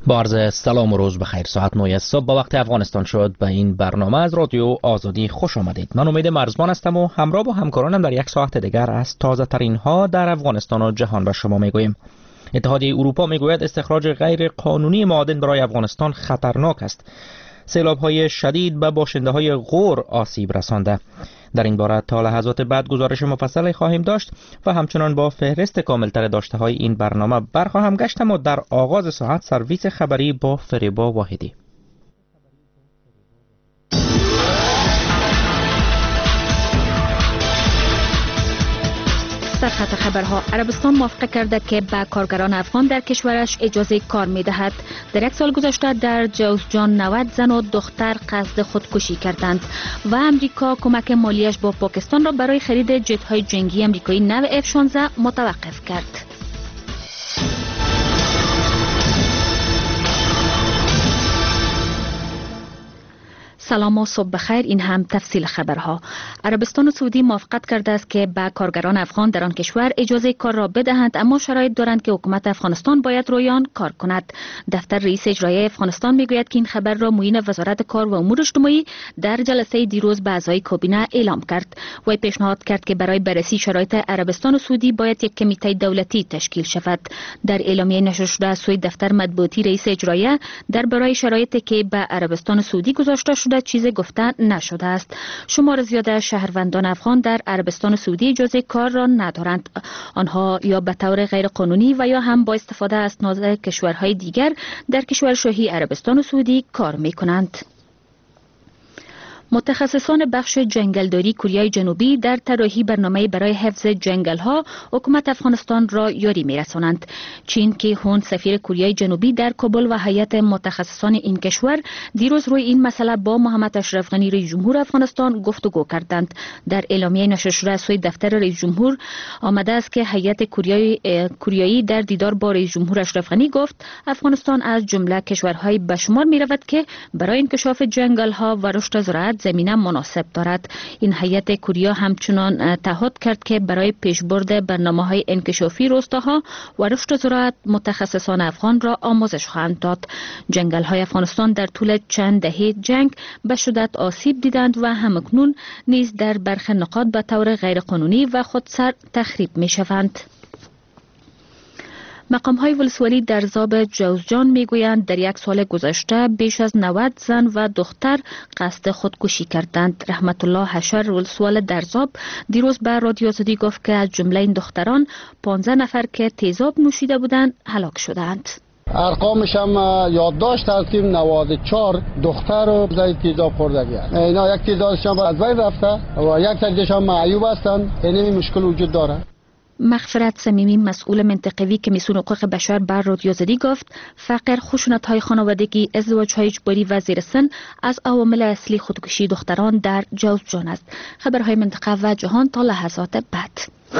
با عرض سلام و روز بخیر. ساعت 9 صبح با وقت افغانستان شد. به این برنامه از رادیو آزادی خوش آمدید. من امید مرزبان هستم و همراه با همکارانم در یک ساعت دیگر از تازه ترین ها در افغانستان و جهان به شما میگوییم. اتحادیه اروپا میگوید استخراج غیر قانونی معادن برای افغانستان خطرناک است. سیلاب‌های شدید به باشنده‌های غور آسیب رسانده. در این باره تا لحظات بعد گزارش مفصلی خواهیم داشت و همچنان با فهرست کاملتر داشته‌های این برنامه برخواهم گشت، اما در آغاز ساعت سرویس خبری با فریبا واحدی. سرخط خبرها. عربستان موافقه کرده که به کارگران افغان در کشورش اجازه کار می‌دهد. در یک سال گذشته در جوزجان 90 زن و دختر قصد خودکشی کردند و امریکا کمک مالیش با پاکستان را برای خرید جت‌های جنگی امریکایی نو F-16 متوقف کرد. سلام و صبح بخیر. این هم تفصیل خبرها. عربستان سعودی موافقت کرده است که به کارگران افغان در آن کشور اجازه کار را بدهند، اما شرایط دارند که حکومت افغانستان باید روی آن کار کند. دفتر رئیس اجرایی افغانستان میگوید که این خبر را معین وزارت کار و امور اجتماعی در جلسه دیروز به اعضای کابینه اعلام کرد. وی پیشنهاد کرد که برای بررسی شرایط عربستان سعودی باید یک کمیته دولتی تشکیل شود. در اعلامیه نشر شده از سوی دفتر مطبوعاتی رئیس اجرایی درباره شرایطی که به عربستان سعودی گذاشته شده چیزی گفته نشده است. شمار زیاد شهروندان افغان در عربستان سعودی اجازه کار را ندارند. آنها یا به طور غیر قانونی و یا هم با استفاده از ناز کشورهای دیگر در کشور شاهی عربستان سعودی کار می کنند. متخصصان بخش جنگلداری کره جنوبی در طراحی برنامه برای حفظ جنگل‌ها حکومت افغانستان را یاری می‌رسانند. چین کی هون سفیر کره جنوبی در کابل و هیئت متخصصان این کشور دیروز روی این مسئله با محمد اشرف غنی رئیس جمهور افغانستان گفتگو کردند. در اعلامیه نشر شده از سوی دفتر رئیس جمهور آمده است که هیئت کره در دیدار با رئیس جمهور اشرف غنی گفت افغانستان از جمله کشورهای به شمار می‌رود که برای انکشاف جنگل‌ها و رشد زراعت زمینه مناسب دارد. این هیئت کره همچنان تعهد کرد که برای پیشبرد برنامه‌های انکشافی روستاها و رشد زراعت متخصصان افغان را آموزش خواهند داد. جنگل‌های افغانستان در طول چند دهه جنگ به شدت آسیب دیدند و همکنون نیز در برخی نقاط به طور غیرقانونی و خودسر تخریب می‌شوند. مقام‌های ولسوالی در ضاب جوزجان میگویند در یک سال گذشته بیش از 90 زن و دختر قصد خودکشی کردند. رحمت الله حشر ولسوال در ضاب دیروز به رادیو آزادی گفت که از جمله این دختران 15 نفر که تیزاب نوشیده بودند هلاک شدند. ارقامش هم یادداشت هستیم. 94 دختر رو زای تیزاب خوردگی هست. اینا یک تعدادش هم از بین رفته و یک تعدادش هم معیوب هستند. این مشکل وجود داره. مغفرت صمیمی مسئول منطقوی کمیسیون حقوق بشر بر رادیو آزادی گفت فقر، خشونت‌های خانوادگی، ازدواج‌های اجباری و زیر سن از عوامل اصلی خودکشی دختران در جوزجان است. خبرهای منطقه و جهان تا لحظات بعد.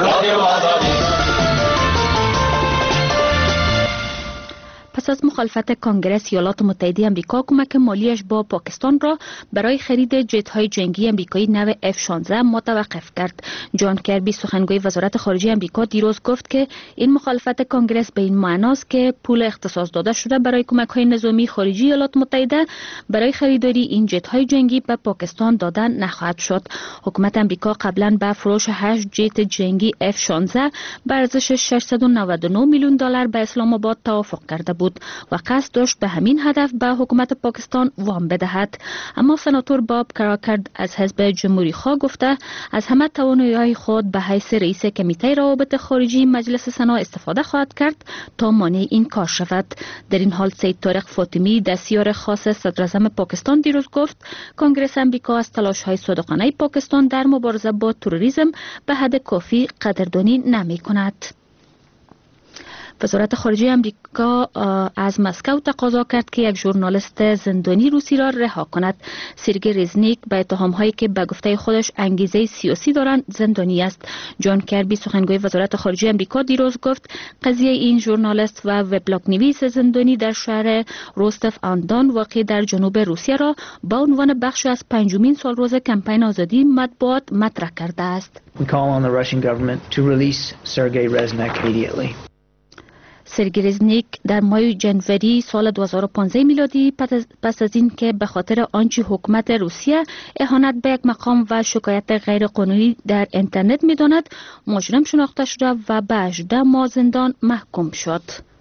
پس از مخالفت کنگره ایالات متحده آمریکا کمک مالیش با پاکستان را برای خرید جت‌های جنگی امریکایی نو F-16 متوقف کرد. جان کربی سخنگوی وزارت خارجه آمریکا دیروز گفت که این مخالفت کنگره به این معناست که پول اختصاص داده شده برای کمک‌های نظامی خارجی ایالات متحده برای خریداری این جت‌های جنگی به پاکستان دادن نخواهد شد. حکومت آمریکا قبلا به فروش 8 جت جنگی F-16 به ارزش 699 میلیون دلار به اسلام آباد توافق کرده بود و قصد داشت به همین هدف به حکومت پاکستان وام بدهد. اما سناتور باب کراکرد از حزب جمهوری خواه گفته از همه توانایی‌های خود به حیث رئیس کمیته روابط خارجی مجلس سنا استفاده خواهد کرد تا مانع این کار شود. در این حال سید طارق فاطمی دستیار خاص صدراعظم پاکستان دیروز گفت کنگره آمریکا از تلاش‌های صادقانه پاکستان در مبارزه با تروریسم به حد کافی قدردانی نمی‌کند. وزارت خارجه آمریکا از مسکو تقاضا کرد که یک ژورنالیست زندانی روسی را رها کند. سرگئی رزنیک به اتهام‌هایی که به گفته خودش انگیزه سیاسی دارند زندانی است. جان کربی سخنگوی وزارت خارجه آمریکا دیروز گفت قضیه این ژورنالیست و وبلاگ نویس زندانی در شهر روستف آندان واقع در جنوب روسیه را با عنوان بخش از 5مین سالروز کمپین آزادی مطبوعات مطرح کرده است. We call on the Russian government to release Sergei Reznik immediately. سرگرزنیک در ماه جنوری سال 2015 میلادی پس از این که به خاطر آنچه حکومت روسیه اهانت به یک مقام و شکایت غیر قانونی در اینترنت می‌داند مجرم شناخته شده و به 18 ماه زندان محکوم شد.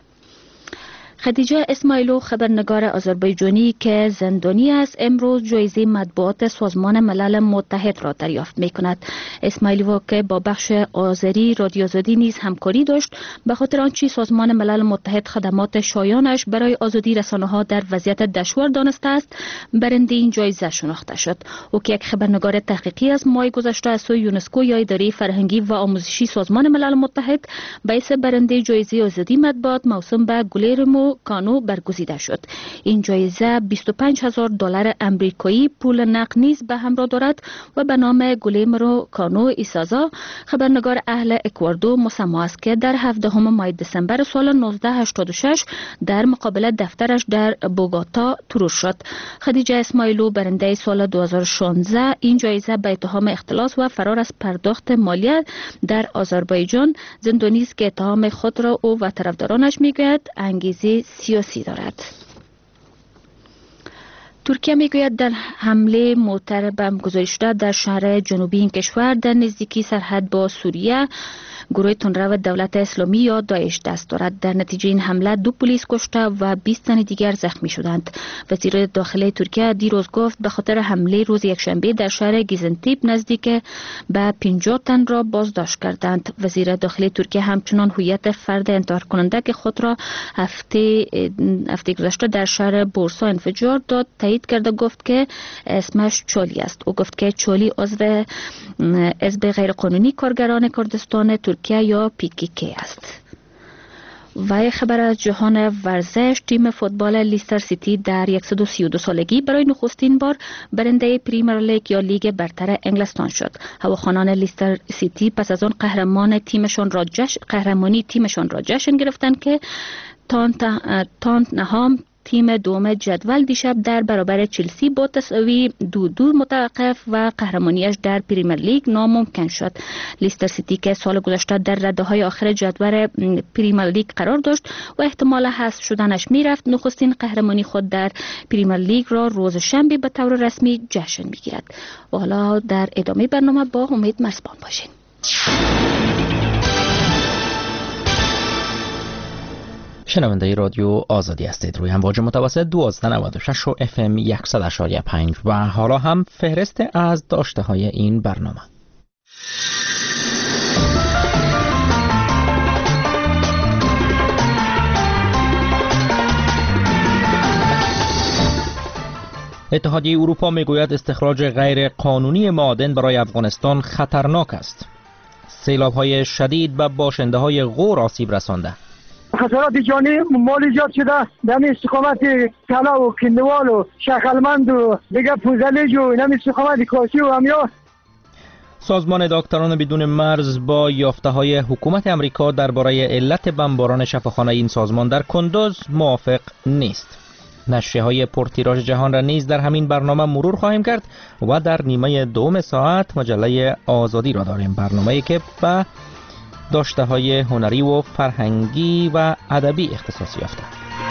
خدیجه اسماعیلو خبرنگار آذربایجانی که زندانی است امروز جایزه مطبوعات سازمان ملل متحد را دریافت می‌کند. اسماعیلو که با بخش آذری رادیو آزادی نیز همکاری داشت به خاطر آنچه سازمان ملل متحد خدمات شایانش برای آزادی رسانه‌ها در وضعیت دشوار دانسته است برنده این جایزه شناخته شد. او که یک خبرنگار تحقیقی از ماه گذشته از سوی یونسکو یا اداره فرهنگی و آموزشی سازمان ملل متحد به حیث برنده جایزه آزادی مطبوعات موسوم به گلیرمو کانو برگزیده شد. این جایزه $25,000 امریکایی پول نقد نیز به همراه دارد و به نام گلیرمو کانو ایسازا خبرنگار اهل اکوادور مسمى است که در 17 ماه دسامبر سال 1986 در مقابل دفترش در بوگاتا ترور شد. خدیجه اسماعیلو برنده سال 2016 این جایزه به اتهام اختلاس و فرار از پرداخت مالیه در آذربایجان زندانی است که اتهام خود را او و طرفدارانش میگوید انگیزه سیاسی دارد. ترکیه میگوید در حمله موتر بم گذاری شده در شهر جنوبی این کشور در نزدیکی سرحد با سوریه گروه تندرو دولت اسلامی یا داعش دست دارد. در نتیجه این حمله 2 پلیس کشته و 20 تن دیگر زخمی شدند. وزیر داخلی ترکیه دیروز گفت به خاطر حمله روز یکشنبه در شهر گیزنتیپ نزدیک به 50 تن را بازداشت کردند. وزیر داخلی ترکیه همچنان هویت فرد انتحار کننده که خود را هفته گذشته در شهر بورسا انفجار داد تایید کرده گفت که اسمش چولی است. او گفت که چولی عضو حزب غیرقانونی کارگران کردستان ترکیه یا PKK است. و خبر از جهان ورزش تیم فوتبال لیستر سیتی در 132 سالگی برای نخستین بار برنده پریمیر لیگ یا لیگ برتر انگلستان شد. هواخوانان لیستر سیتی پس از آن قهرمانی تیمشان را جشن گرفتند که تاتنهام تیم دوم جدول دیشب در برابر چلسی با تساوی 2-2 متوقف و قهرمانیش در پریمیر لیگ ناممکن شد. لیستر سیتی که سال گذشته در رده‌های آخر جدول پریمیر لیگ قرار داشت و احتمال حذف شدنش میرفت نخستین قهرمانی خود در پریمیر لیگ را روز شنبه به طور رسمی جشن میگیرد. و حالا در ادامه برنامه با امید مرزبان باشین. شنونده رادیو آزادی هستید. روی امواج متوسط 1296 و FM 100.5 و حالا هم فهرست از داشته های این برنامه. اتحادیه اروپا میگوید استخراج غیر قانونی معادن برای افغانستان خطرناک است. سیلاب‌های شدید به باشنده‌های غور آسیب رسانده. خسارات جانی مال ایجاد شده در استقامت کلا و کندوال و شخلمند و دیگه پوزلیج و نمی استقامت کاسی و همیا. سازمان دکتران بدون مرز با یافته‌های حکومت امریکا درباره علت بمباران شفاخانه این سازمان در کندوز موافق نیست. نشریه‌های پرتیراژ جهان را نیز در همین برنامه مرور خواهیم کرد و در نیمه دوم ساعت مجله آزادی را داریم، برنامه‌ای که به داشته‌های هنری و فرهنگی و ادبی اختصاص یافته.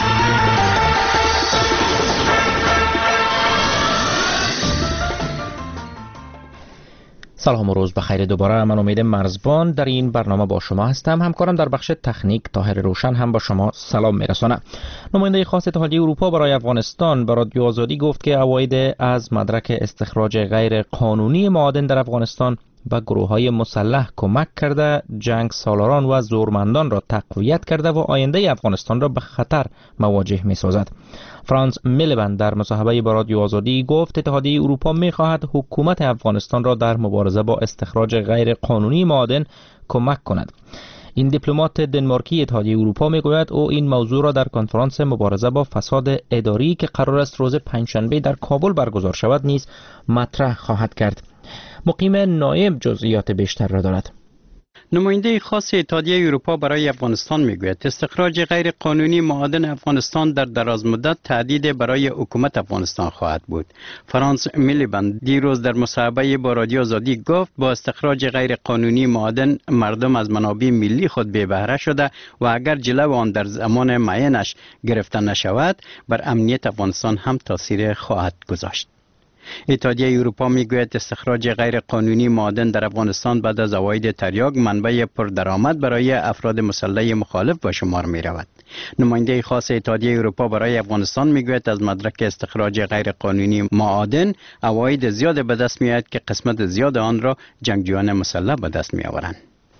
سلام و روز بخیر. دوباره من امید مرزبان در این برنامه با شما هستم. همکارم در بخش تکنیک طاهر روشن هم با شما سلام میرسانه. نماینده خاص اتحادیه اروپا برای افغانستان به رادیو آزادی گفت که عواید از مدرک استخراج غیر قانونی معادن در افغانستان و گروه‌های مسلح کمک کرده جنگ سالاران و زورمندان را تقویت کرده و آینده افغانستان را به خطر مواجه می‌سازد. فرانس میلبند در مصاحبه با رادیو آزادی گفت اتحادیه اروپا می‌خواهد حکومت افغانستان را در مبارزه با استخراج غیر قانونی معادن کمک کند. این دیپلمات دنمارکی اتحادیه اروپا میگوید او این موضوع را در کنفرانس مبارزه با فساد اداری که قرار است روز پنجشنبه در کابل برگزار شود نیز مطرح خواهد کرد. مقیم نایب جزئیات بیشتر را دارد. نماینده خاص اتحادیه اروپا برای افغانستان میگوید استخراج غیر قانونی معادن افغانستان در دراز مدت تهدید برای حکومت افغانستان خواهد بود. فرانس میلیبند دیروز در مصاحبه با رادیو آزادی گفت با استخراج غیر قانونی معادن مردم از منابع ملی خود بی بهره شده و اگر جلو آن در زمان معینش گرفته نشود بر امنیت افغانستان هم تاثیر خواهد گذاشت. اتحادیه اروپا میگوید استخراج غیر قانونی معادن در افغانستان بعد از عواید تریاک منبع پردرآمد برای افراد مسلح مخالف به شمار می رود. نماینده خاص اتحادیه اروپا برای افغانستان میگوید از مدرک استخراج غیر قانونی معادن عواید زیاد به دست می آید که قسمت زیاد آن را جنگجویان مسلح به دست می آورند.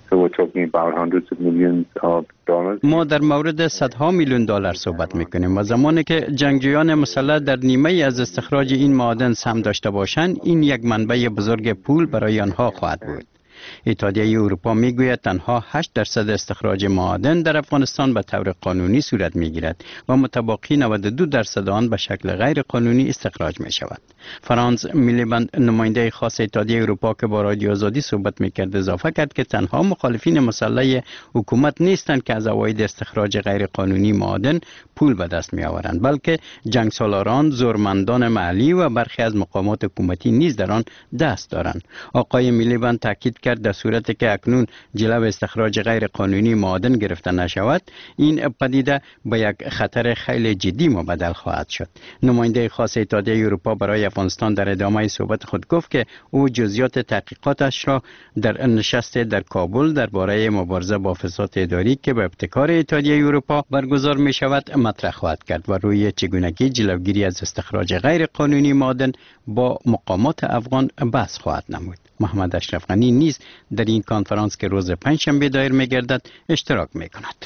ما در مورد صدها میلیون دلار صحبت میکنیم و زمانی که جنگجویان مسلح در نیمه از استخراج این معادن سهم داشته باشند این یک منبع بزرگ پول برای آنها خواهد بود. اتحادیه اروپا میگوید تنها 8% استخراج معادن در افغانستان به طور قانونی صورت میگیرد و متبقی 92% آن به شکل غیر قانونی استخراج می شود. فرانس میلیبند نماینده خاص اتحادیه اروپا که با رادیو آزادی صحبت میکرد اضافه کرد که تنها مخالفین مسلح حکومت نیستند که از عواید استخراج غیر قانونی معادن پول به دست می آورند بلکه جنگسالاران، زورمندان محلی و برخی از مقامات حکومتی نیز در آن دست دارند. آقای میلیبند تاکید کرد در صورتی که اکنون جلو استخراج غیر قانونی معادن گرفته نشود این پدیده به یک خطر خیلی جدی مبدل خواهد شد. نماینده خاص اتحادیه اروپا برای افغانستان در ادامه صحبت خود گفت که او جزئیات تحقیقاتش را در نشست در کابل درباره مبارزه با فساد اداری که به ابتکار اتحادیه اروپا برگزار می شود مطرح خواهد کرد و روی چگونگی جلوگیری از استخراج غیر قانونی معادن با مقامات افغان بحث خواهد نمود. محمد اشرف غنی نیز در این کنفرانس که روز پنجشنبه دایر می‌گردد اشتراک می‌کند.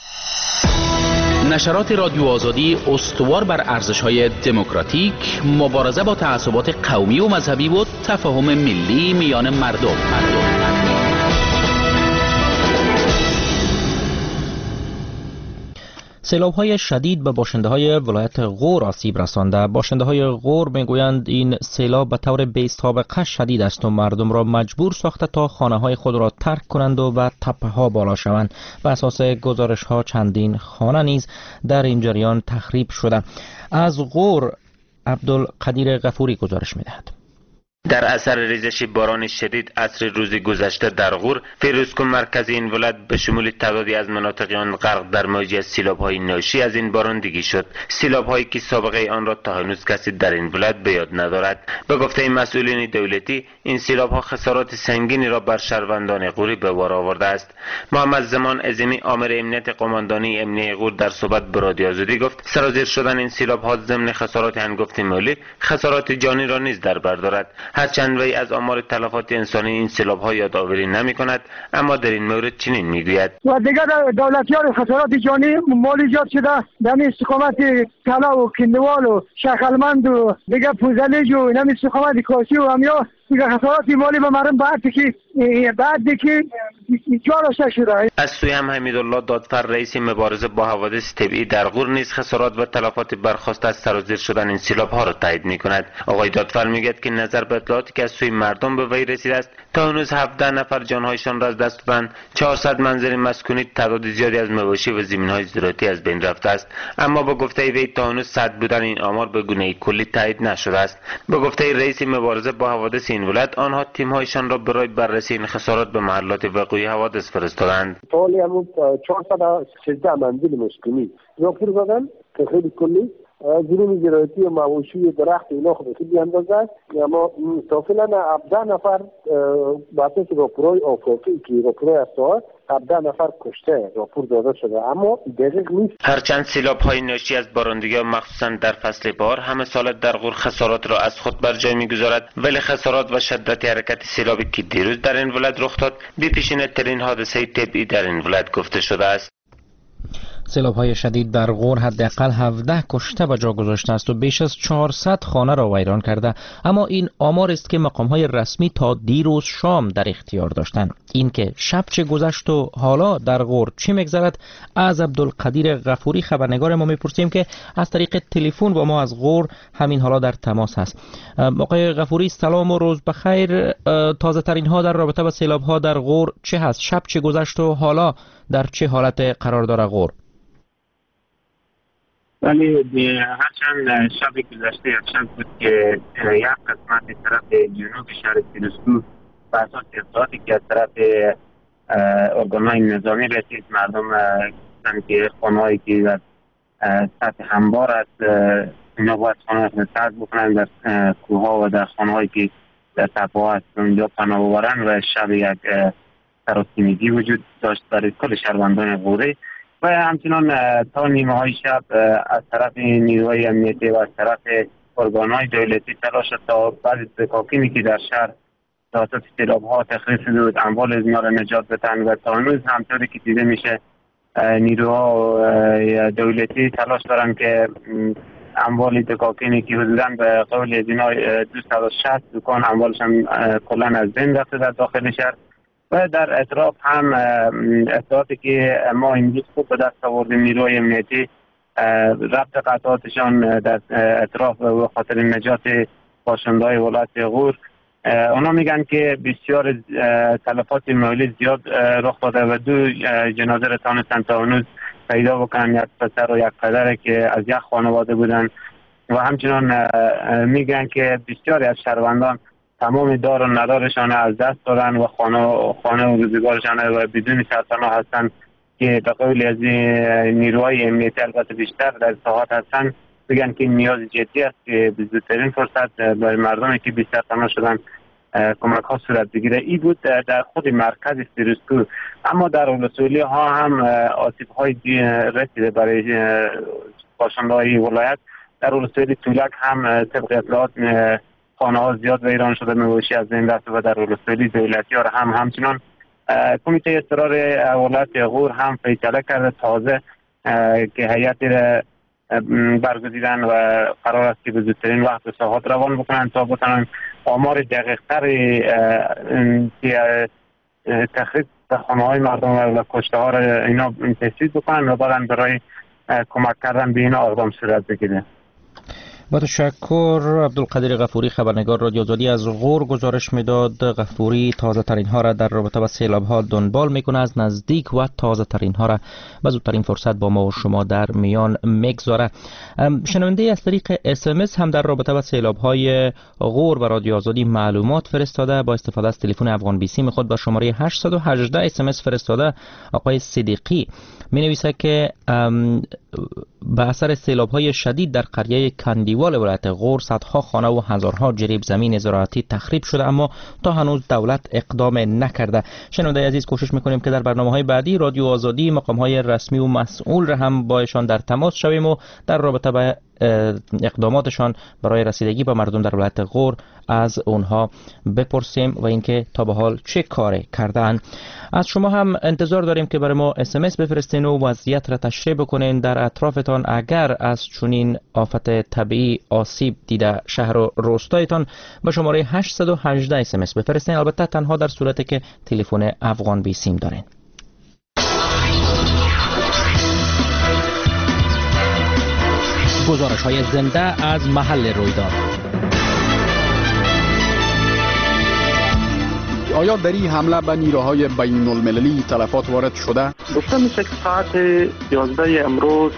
نشرات رادیو آزادی استوار بر ارزش‌های دموکراتیک، مبارزه با تعصبات قومی و مذهبی و تفاهم ملی میان مردم. سیلاب‌های شدید به باشنده‌های ولایت غور آسیب رسانده. باشنده‌های غور میگویند این سیلاب به طور بی‌سابقه شدید است و مردم را مجبور ساخته تا خانه‌های خود را ترک کنند و به تپه‌ها بالا شوند. بر اساس گزارش‌ها چندین خانه نیز در این جریان تخریب شده. از غور عبدالقدیر غفوری گزارش می‌دهد. در اثر ریزش باران شدید عصر روز گذشته در غور، فیروزکوه مرکز این ولایت به شمول تعدادی از مناطق آن غرق در موجی از سیلاب‌های ناشی از این بارندگی شد. سیلاب‌هایی که سابقه آن را تا هنوز کسی در این ولایت به یاد ندارد. به گفته مسئولین دولتی، این سیلاب‌ها خسارات سنگینی را بر شهروندان غوری به بار آورده است. محمد زمان عظیمی آمر امنیت قماندانی امنیه غور در صحبت با رادیو آزادی گفت سرازیر شدن این سیلاب‌ها ضمن خسارات هنگفت مالی، خسارات جانی را نیز در بر دارد. هرچند وی از آمار تلفات انسانی این سیلاب‌ها یادآوری نمی‌کند، اما در این مورد چنین می‌گوید: و دیگر دولتیان خسارات جانی مالی ایجاد شده در استقامت طلا و کندوال و شخلمند و دیگر پوزلیج و نمی استقامت کاشی و همیا دیگر خسارات مالی به مردم بعد که ایجاد شده. از سوی هم حمیدالله دادفر رئیس مبارزه با حوادث طبیعی در غور نیز خسارات و تلفات برخاسته از سرازیر شدن این سیلاب‌ها را تایید می‌کند. آقای دادفر میگوید که نظر به اطلاعاتی که از سوی مردم به وی رسیده است تا هنوز 17 نفر جانهایشان را از دست دادند، 400 منزل مسکونی، تعداد زیادی از مواشی و زمین‌های زراعتی از بین رفته است. اما با گفته وی تا هنوز صد بودن این آمار به گونه کلی تایید نشده است. با گفته رئیس مبارزه با حوادث این ولایت، آنها تیم‌هایشان را برای بررسی این خسارات به محلات وقوع حوادث فرستادند. حالی همون 413 منزل مسکونی راپور دادن که خیلی کلی زمین زراعتی و مواشی و درخت اینا خود خیلی اندازه است. اما تا فعلا 17 نفر با اساس راپورهای آفاقی که راپورهای اساس 17 نفر کشته راپور داده شده، اما دقیق نیست. هرچند سیلاب‌های ناشی از بارندگی مخصوصا در فصل بهار همه سال در غور خسارات را از خود بر جای می‌گذارد، ولی خسارات و شدت حرکت سیلابی که دیروز در این ولایت رخ داد بی‌پیشینه ترین حادثه طبیعی در این ولایت گفته شده است. سیلاب‌های شدید در غور حداقل 17 کشته به جا گذاشته است و بیش از 400 خانه را ویران کرده، اما این آمار است که مقام‌های رسمی تا دیروز شام در اختیار داشتند. این که شب چه گذشت و حالا در غور چی می‌گذرد، از عبدالقدیر غفوری خبرنگار ما می‌پرسیم که از طریق تلفن با ما از غور همین حالا در تماس هست. آقای غفوری سلام و روز بخیر. تازه ترین ها در رابطه با سیلاب‌ها در غور چه هست؟ شب چه گذشت و حالا در چه حالت قرار داره غور؟ ولی هرچند شب گذشته یکشنبه بود که یک قسمت طرف جنوب شهر فیروزکوه به اساس اطلاعاتی که از طرف ارگان‌های نظامی رسید، مردم گفتن که خانه‌هایی که در سطح هموار است اینا باید خانه را سرد بکنن، در کوه‌ها و در خانه‌هایی که در تپه‌ها است اونجا پناه ببرن و شب یک سراسیمگی وجود داشت برای کل شهروندان غوره و همچنان تا نیمه های شب از طرف نیروهای امنیتی و از طرف ارگان‌های دولتی تلاش تا بعضی دکاکینی که در شهر توسط سیلاب‌ها تخریب شده بود اموال از اینا را نجات بدن و تا هنوز همطوری که دیده میشه نیروها دولتی تلاش دارن که اموال دکاکینی که حدوداً به قول از اینا 260 دکان اموالشان کلاً از بین رفته در داخل شهر و در اطراف هم اطلاعاتی که ما امروز خوب به دست آوردیم نیروهای امنیتی ربط قطعاتشان در اطراف و خاطر نجات باشنده‌های ولایت غور، اونا میگن که بسیار تلفات مالی زیاد رخ داده و 2 جنازه را تانستن تا هنوز پیدا بکنن، یک پسر و یک پدر که از یک خانواده بودن و همچنان میگن که بسیاری از شهروندان تمام دار و ندارشان از دست دادن و خانه و روزگارشان و بدون سرپناه هستن که به قول از نیروهای امنیتی البته بیشتر در ساحات هستن بگن که نیاز جدی است که به زودترین فرصت برای مردمی که بی سرپناه شدن کمک ها صورت بگیره. ای بود در خود مرکز فیروزکوه، اما در ولسوالی ها هم آسیب های رسیده برای باشنده های ولایت. در ولسوالی تولک هم طبق اطلاعات خانه ها زیاد ویران شده، مواشی از بین رفته و در ولسوالی دولتی ها هم همچنان کمیته اضطرار ولایت غور هم فیصله کرده تازه که هیئتی را برگزیدن و قرار است که به زودترین وقت به ساحات روان بکنن تا بتونن آمار دقیق تری تخریب خانه های مردم و کشته ها را اینا تثبیت بکنن و بعدن برای کمک کردن به اینا اقدام صورت بگیره. با تشکر. عبدالقدیر غفوری خبرنگار رادیو آزادی از غور گزارش میداد. غفوری تازه ترین ها را در رابطه با سیلاب ها دنبال میکنه، از نزدیک و تازه ترین ها را به زودترین فرصت با ما و شما در میان میگذاره. شنونده از طریق SMS هم در رابطه با سیلاب های غور و رادیو آزادی معلومات فرستاده. با استفاده از تلفن افغان بیسیم خود با شماره 818 SMS فرستاده. آقای صدیقی می نویسه که به اثر سیلاب‌های شدید در قریه کندیوال ولایت غور صدها خانه و هزارها جریب زمین زراعتی تخریب شده، اما تا هنوز دولت اقدام نکرده. شنونده عزیز، کوشش میکنیم که در برنامه‌های بعدی رادیو آزادی مقام‌های رسمی و مسئول را هم با ایشان در تماس شویم و در رابطه با اقداماتشان برای رسیدگی به مردم در ولایت غور از اونها بپرسیم و اینکه تا به حال چه کاری کردن. از شما هم انتظار داریم که برای ما SMS بفرستین و وضعیت را تشریح بکنین در اطرافتان. اگر از چنین آفت طبیعی آسیب دیده شهر و روستایتان به شماره 818 SMS بفرستین، البته تنها در صورتی که تلفن افغان بیسیم دارین. گزارش های زنده از محل رویداد. آیا در این حمله به نیروهای بین المللی تلفات وارد شده؟ گفته میشه که ساعت 11 امروز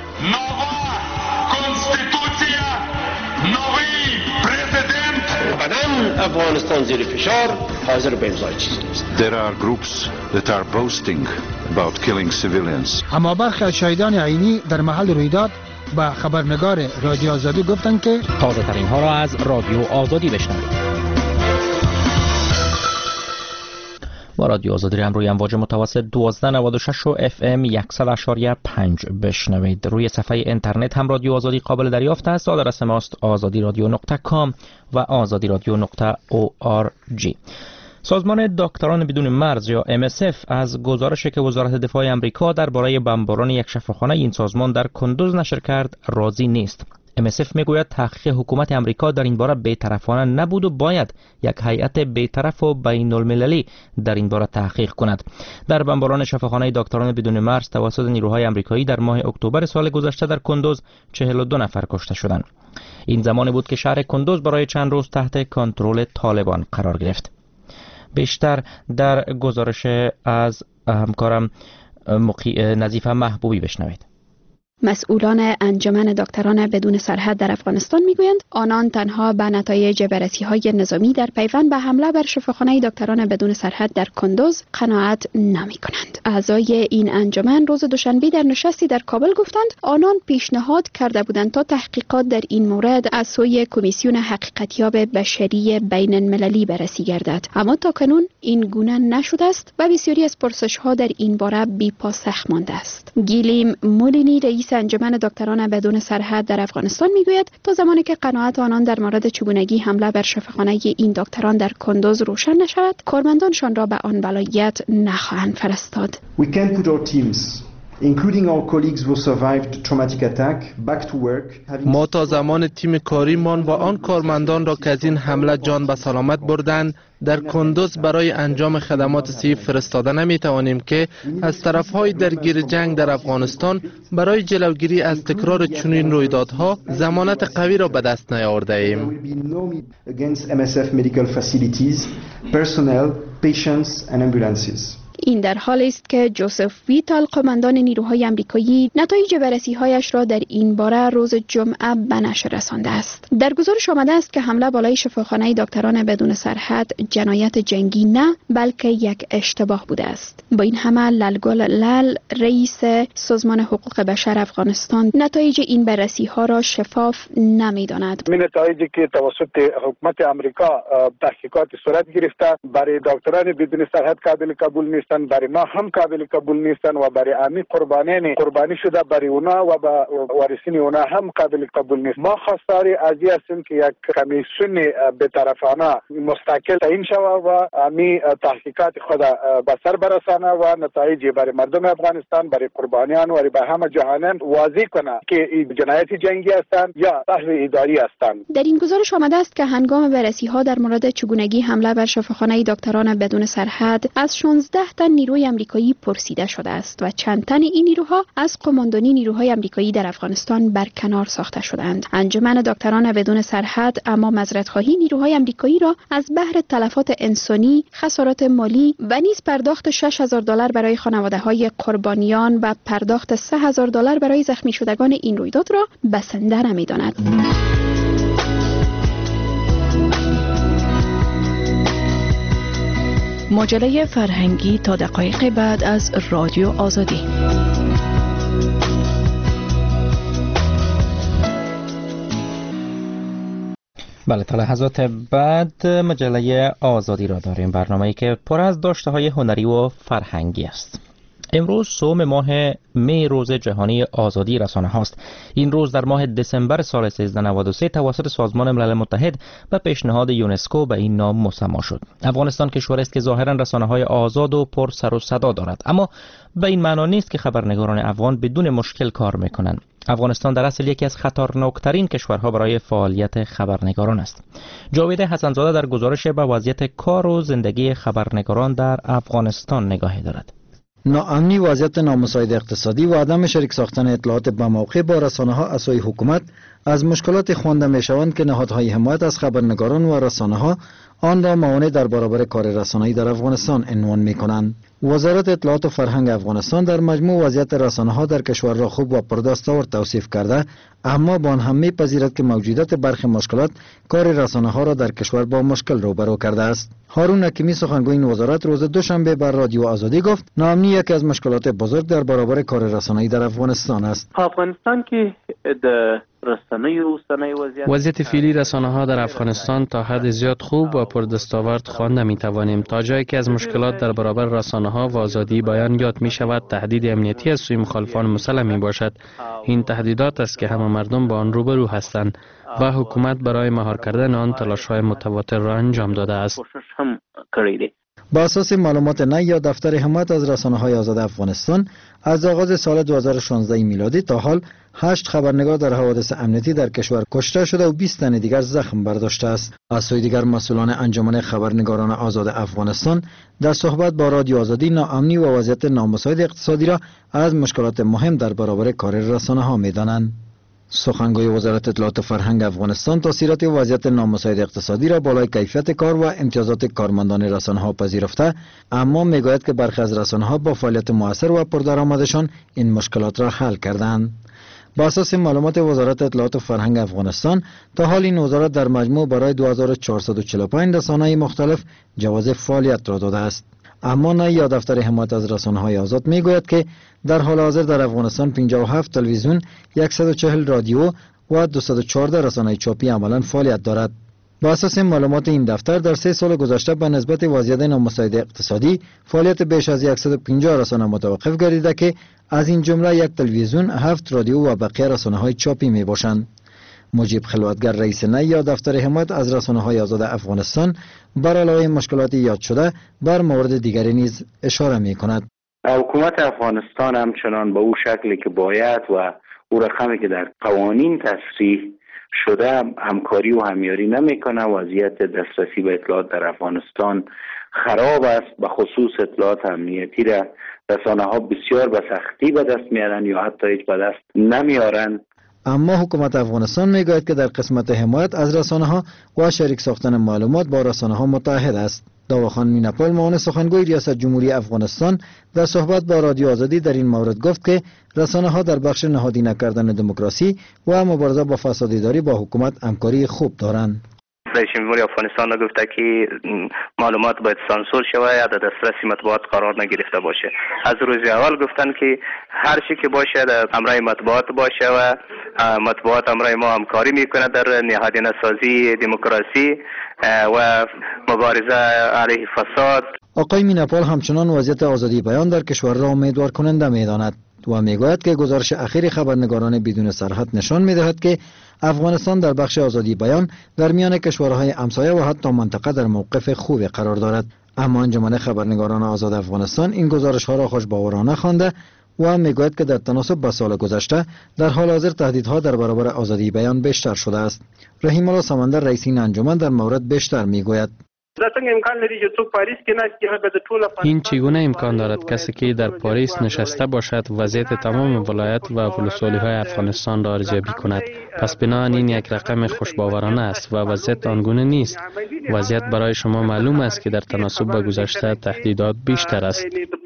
افغانستان زیر فشار حاضر به امضای چیزی نیست. There are groups that are boasting about killing civilians. اما برخی از شاهدان عینی در محل رویداد با خبرنگار رادیو آزادی گفتند که تازه ترین ها را از رادیو آزادی بشنوید. با رادیو آزادی را هم روی امواج متوسط 1296 و FM 100.5 بشنوید. روی صفحه اینترنت هم رادیو آزادی قابل دریافت است. آدرس ماست azadiradio.com و azadiradio.org. سازمان دکتران بدون مرز یا MSF از گزارشی که وزارت دفاع آمریکا درباره بمباران یک شفاخانه این سازمان در کندوز نشر کرد راضی نیست. MSF میگوید تحقیق حکومت آمریکا در این باره بی‌طرفانه نبود و باید یک هیئت بی‌طرف و بین المللی در این باره تحقیق کند. در بمباران شفاخانه دکتران بدون مرز توسط نیروهای آمریکایی در ماه اکتبر سال گذشته در کندوز 42 نفر کشته شدند. این زمانی بود که شهر کندوز برای چند روز تحت کنترل طالبان قرار گرفت. بیشتر در گزارش از همکارم نظیفه محبوبی بشنوید. مسئولان انجمن دکتران بدون سرحد در افغانستان میگویند آنان تنها به نتایج بررسی‌های نظامی در پیوند به حمله بر شفاخانه دکتران بدون سرحد در کندوز قناعت نمی‌کنند. اعضای این انجمن روز دوشنبه در نشستی در کابل گفتند آنان پیشنهاد کرده بودند تا تحقیقات در این مورد از سوی کمیسیون حقیقتیاب بشری بین المللی بررسی گردد، اما تاکنون این گونه نشده است و بسیاری از پرسش‌ها در این باره بی‌پاسخ مانده است. گیلیم مولینی رئیس انجمن دکتران بدون سرحد در افغانستان میگوید تا زمانی که قناعت آنان در مورد چگونگی حمله بر شفاخانه این دکتران در کندوز روشن نشود، کارمندانشان را به آن ولایت نخواهند فرستاد. We can put our teams, including our colleagues who survived traumatic attack, back to work. ما تا زمان تیم کاریمان و آن کارمندان را که از این حمله جان به سلامت بردند در کندوز برای انجام خدمات صحی فرستاده نمی توانیم که از طرفهای درگیر جنگ در افغانستان برای جلوگیری از تکرار چنین رویدادها ضمانت قوی را به دست نیاورده ایم. این در حالی است که جوزف ویتال قماندان نیروهای آمریکایی نتایج بررسی‌هایش را در این باره روز جمعه به نشر رسانده است. در گزارش آمده است که حمله بالای شفاخانه دکتران بدون سرحد جنایت جنگی نه بلکه یک اشتباه بوده است. با این همه للگل لل رئیس سازمان حقوق بشر افغانستان نتایج این بررسی‌ها را شفاف نمی‌داند. این نتایجی که توسط حکومت آمریکا تحقیقات صورت گرفته برای دکتران بدون سرحد قابل قبول نیست، برای ما هم قابل قبول نیستن و برای عمی قربانی شده برای اونا و با وارثین اونا هم قابل قبول نیست. ما خواستار از این هستیم که یک کمیسیون بی‌طرفانه مستقل تعیین شود و عمی تحقیقات خود به سر برسانه و نتایج برای مردم افغانستان، برای قربانیان و برای همه جهانیان واضح کنه که این جنایت جنگی هستند یا صحو اداری هستند. در این گزارش آمده است که هنگام بررسی‌ها در مورد چگونگی حمله بر شفاخانه دکتران بدون سرحد از 16 تن نیروی آمریکایی پرسیده شده است و چند تن این نیروها از قماندانی نیروهای آمریکایی در افغانستان برکنار ساخته شدند. انجمن دکتران بدون سرحد اما معذرت‌خواهی نیروهای آمریکایی را از بهر تلفات انسانی، خسارات مالی و نیز پرداخت $6,000 برای خانواده‌های قربانیان و پرداخت $3,000 برای زخمی شدگان این رویداد را بسنده نمی‌داند. مجله فرهنگی تا دقایق بعد از رادیو آزادی. بله، تا لحظات بعد مجله آزادی را داریم، برنامه‌ای که پر از داشته‌های هنری و فرهنگی است. امروز سوم ماه می روز جهانی آزادی رسانه هاست. این روز در ماه دسامبر سال 1393 توسط سازمان ملل متحد و پیشنهاد یونسکو به این نام مسما شد. افغانستان کشوری است که ظاهرا رسانه‌های آزاد و پر سر و صدا دارد، اما به این معنا نیست که خبرنگاران افغان بدون مشکل کار میکنند. افغانستان در اصل یکی از خطرناکترین کشورها برای فعالیت خبرنگاران است. جاوید حسن‌زاده در گزارش به وضعیت کار و زندگی خبرنگاران در افغانستان نگاهی دارد. ناامنی، وضعیت نامساعد اقتصادی و عدم شریک ساختن اطلاعات به موقع با رسانه‌ها از سوی حکومت از مشکلات خوانده می‌شوند که نهادهای حمایت از خبرنگاران و رسانه‌ها آن را موانع در برابر کار رسانه‌ای در افغانستان عنوان می‌کنند. وزارت اطلاعات و فرهنگ افغانستان در مجموع وضعیت رسانه‌ها در کشور را خوب و پردستاورد توصیف کرده، اما با آن هم می‌پذیرد که موجودیت برخی مشکلات کار رسانه‌ها را در کشور با مشکل روبرو کرده است. هارون حکیمی سخنگوی این وزارت روز دوشنبه بر رادیو آزادی گفت ناامنی یکی از مشکلات بزرگ در برابر کار رسانه‌ای در افغانستان است. افغانستان که در وضعیت فعلی رسانه‌ها در افغانستان تا حد زیاد خوب و پردستاورد خوانده می‌توانیم. تا جایی که از مشکلات در برابر رسانه‌ها و آزادی بیان یاد می‌شود، تهدید امنیتی از سوی مخالفان مسلح می‌باشد. این تهدیدات است که همه مردم با آن روبرو هستند و حکومت برای مهار کردن آن تلاش‌های متواتر را انجام داده است. کړی دی. با اساس معلومات نی یا دفتر حمایت از رسانه‌های آزاد افغانستان از آغاز سال 2016 میلادی تا حال 8 خبرنگار در حوادث امنیتی در کشور کشته شده و 20 تن دیگر زخم برداشته است. از سوی دیگر مسئولان انجمن خبرنگاران آزاد افغانستان در صحبت با رادیو آزادی ناامنی و وضعیت نامساعد اقتصادی را از مشکلات مهم در برابر کار رسانه‌ها می‌دانند. سخنگوی وزارت اطلاعات و فرهنگ افغانستان تاثیرات وضعیت نامساعد اقتصادی را بالای کیفیت کار و امتیازات کارمندان رسانه‌ها پذیرفته، اما میگوید که برخی از رسانه‌ها با فعالیت مؤثر و پردرآمدشان این مشکلات را حل کردند. با اساس معلومات وزارت اطلاعات و فرهنگ افغانستان تا حال این وزارت در مجموع برای 2445 رسانه مختلف جواز فعالیت را داده است. اما نی یا دفتر حمایت از رسانه‌های آزاد میگوید که در حال حاضر در افغانستان 57 تلویزیون، 140 رادیو و 214 رسانه چاپی عملاً فعالیت دارد. با اساس معلومات این دفتر در 3 سال گذشته به نسبت وضعیت نامساعد اقتصادی فعالیت بیش از 150 رسانه متوقف گردیده که از این جمله 1 تلویزیون، 7 رادیو و بقیه رسانه‌های چاپی میباشند. مجیب خلوتگر رئیس نی یا دفتر حمایت از رسانه‌های آزاد افغانستان بر علاوه مشکلات یاد شده بر موارد دیگری نیز اشاره می‌کند. حکومت افغانستان همچنان به او شکلی که باید و او رقمی که در قوانین تصریح شده همکاری و همیاری نمی‌کنه. وضعیت دسترسی به اطلاعات در افغانستان خراب است. به خصوص اطلاعات امنیتی را رسانه‌ها بسیار به سختی به دست میارن یا حتی هیچ به دست نمیارن. اما حکومت افغانستان میگوید که در قسمت حمایت از رسانه‌ها و شریک ساختن معلومات با رسانه‌ها متحد است. داواخان میناپول معاون سخنگوی ریاست جمهوری افغانستان در صحبت با رادیو آزادی در این مورد گفت که رسانه‌ها در بخش نهادینه کردن دموکراسی و مبارزه با فساد اداری با حکومت همکاری خوب دارند. رئیس جمهوری افغانستان گفته که معلومات باید سانسور شود یا در دسترس مطبوعات قرار نگرفته باشه. از روز اول گفتن که هر چی که باشه در امرای مطبوعات باشه و مطبوعات امرای ما همکاری میکنه در نهادینه سازی دموکراسی و مبارزه علیه فساد. آقای میناپول همچنان وضعیت آزادی بیان در کشور را امیدوار کننده می‌داند و میگوید که گزارش اخیر خبرنگاران بدون سرحد نشان می‌دهد که افغانستان در بخش آزادی بیان در میان کشورهای همسایه و حتی منطقه در موقف خوبی قرار دارد. اما انجمن خبرنگاران آزاد افغانستان این گزارش‌ها را خوش‌باورانه خوانده و میگوید که در تناسب با سال گذشته در حال حاضر تهدیدها در برابر آزادی بیان بیشتر شده است. رحیم الله سمندر رئیس این انجمن در مورد بیشتر میگوید. این چگونه امکان دارد کسی که در پاریس نشسته باشد وضعیت تمام ولایت و ولسوالی‌های افغانستان را ارزیابی کند؟ پس بنابراین این یک رقم خوشباورانه است و وضعیت آنگونه نیست. وضعیت برای شما معلوم است که در تناسب با گذشته تهدیدات بیشتر است.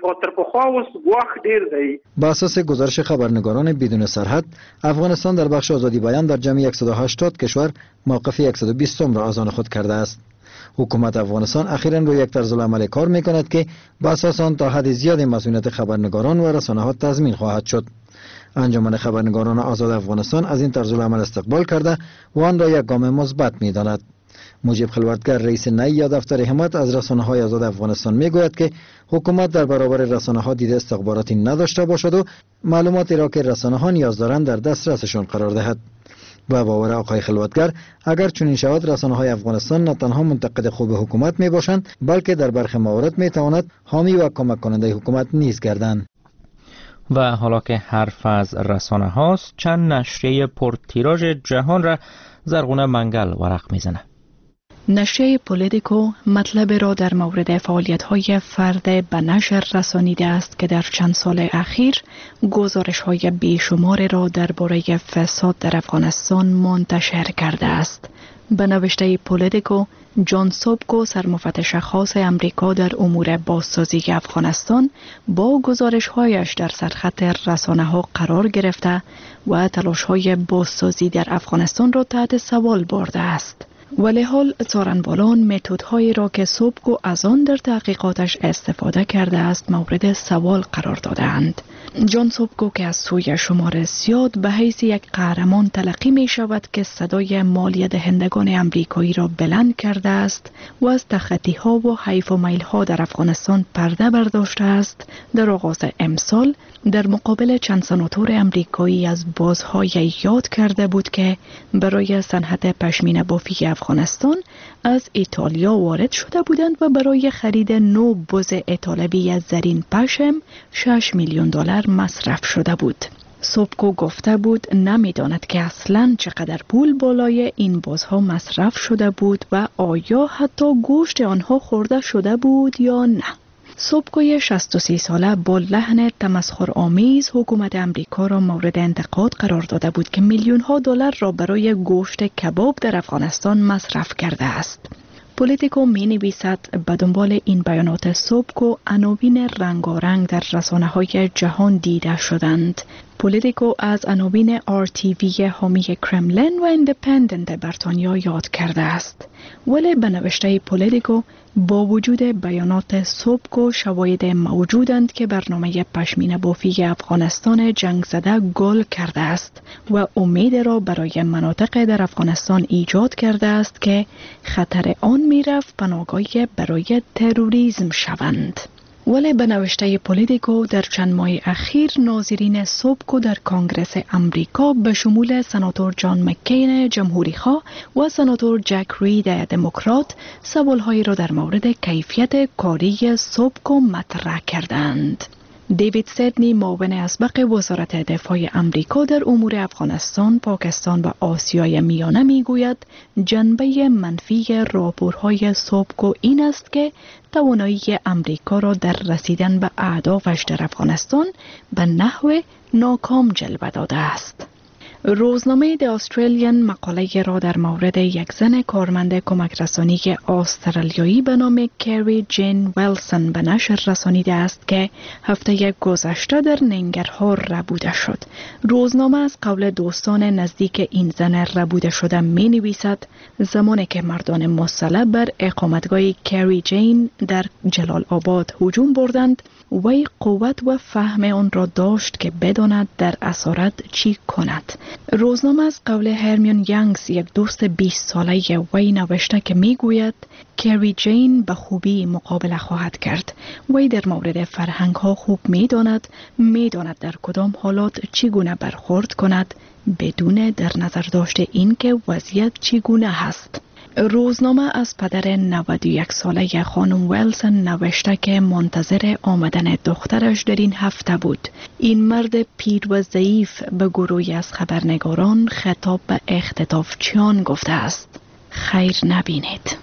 با اساس گزارش خبرنگاران بدون سرحد، افغانستان در بخش آزادی بیان در جمع 180 کشور موقف 120 را از آن خود کرده است. حکومت افغانستان اخیراً روی یک طرزالعمل کار می‌کند که با اساس آن تا حد زیادی مسئولیت خبرنگاران و رسانه‌ها تضمین خواهد شد. انجمن خبرنگاران آزاد افغانستان از این طرزالعمل استقبال کرده و آن را یک گام مثبت می‌داند. مجیب خلوتگر رئیس نی یا دفتر حمایت از رسانه‌های آزاد افغانستان می‌گوید که حکومت در برابر رسانه‌ها دید استخباراتی نداشته باشد و معلوماتی را که رسانه‌ها نیاز دارند در دسترسشان قرار دهد. و باور آقای خلوتگر اگر چنین شود رسانه‌های افغانستان نه تنها منتقد خوب حکومت می باشند بلکه در برخی موارد می تواند حامی و کمک کننده حکومت نیز گردند. و حالا که حرف از رسانه هاست، چند نشریه پرتیراژ جهان را زرغونه منگل ورق میزنه. نشریه پولیتیکو مطلب را در مورد فعالیت‌های فرد به نشر رسانیده است که در چند سال اخیر گزارش‌های بیشمار را درباره فساد در افغانستان منتشر کرده است. به نوشته پولیتیکو، جان سوبکو سرمفتش خاص امریکا در امور بازسازی افغانستان با گزارش‌هایش در سرخط رسانه‌ها قرار گرفته و تلاش‌های بازسازی در افغانستان را تحت سوال برده است. ولی حال څارنوالان متدهایی را که سوبکو از آن در تحقیقاتش استفاده کرده است مورد سوال قرار دادند. جان سوبکو که از سوی شمار زیاد به حیث یک قهرمان تلقی می شود که صدای مالیه دهندگان امریکایی را بلند کرده است و از تخطی ها و حیف و میل ها در افغانستان پرده برداشته است، در آغاز امسال در مقابل چند سناتور امریکایی از بازهای یاد کرده بود که برای صنعت پشمینه بافی افغانستان از ایتالیا وارد شده بودند و برای خرید 9 بز ایتالوی زرین پشم 6 میلیون دلار مصرف شده بود. سوبکو گفته بود نمیداند که اصلاً چقدر پول بالای این بزها مصرف شده بود و آیا حتی گوشت آنها خورده شده بود یا نه. سوبکوی 63 ساله با لحن تمسخرآمیز حکومت امریکا را مورد انتقاد قرار داده بود که میلیون ها دلار را برای گوشت کباب در افغانستان مصرف کرده است. پولیتیکو می نویسد به دنبال این بیانات سوبکو عناوین رنگارنگ در رسانه‌های جهان دیده شدند. پولیتیکو از عناوین RTV حامی کرملین و ایندیپندنت بریتانیا یاد کرده است. ولی به نوشته پولیتیکو با وجود بیانات سوبکو شواهد موجودند که برنامه پشمینه بافی افغانستان جنگ زده گل کرده است و امید را برای مناطق در افغانستان ایجاد کرده است که خطر آن میرفت پناهگاهی برای تروریسم شوند. ولی به نوشته پولیتیکو در چند ماه اخیر ناظرین سوبکو در کنگره امریکا به شمول سناتور جان مکین جمهوری‌خواه و سناتور جک رید دموکرات سوالهایی را در مورد کیفیت کاری سوبکو مطرح کردند. دیوید سیدنی معاون اسبق وزارت دفاع امریکا در امور افغانستان، پاکستان و آسیای میانه میگوید جنبه منفی راپورهای سوبکو این است که توانایی امریکا را در رسیدن به اهدافش در افغانستان به نحو ناکام جلوه داده است. روزنامه دی استرالیان مقاله را در مورد یک زن کارمند کمک رسانی استرالیایی به نام کری جین ویلسون به نشر رسانیده است که هفته گذشته در ننگرهار ربوده شد. روزنامه از قول دوستان نزدیک این زن ربوده شده می نویسد زمانی که مردان مسلح بر اقامتگاه کری جین در جلال آباد هجوم بردند وی قوت و فهم آن را داشت که بداند در اسارت چی کند. روزنامه از قول هرمیون یانگز یک دوست 20 ساله وی نوشته که میگوید کری جین به خوبی مقابله خواهد کرد. وی در مورد فرهنگ ها خوب میداند در کدام حالات چگونه برخورد کند بدون در نظر داشته این که وضعیت چگونه هست. روزنامه از پدر 91 ساله خانم ویلسون نوشته که منتظر آمدن دخترش در این هفته بود. این مرد پیر و ضعیف به گروهی از خبرنگاران خطاب به اختطافچیان گفته است خیر نبینید.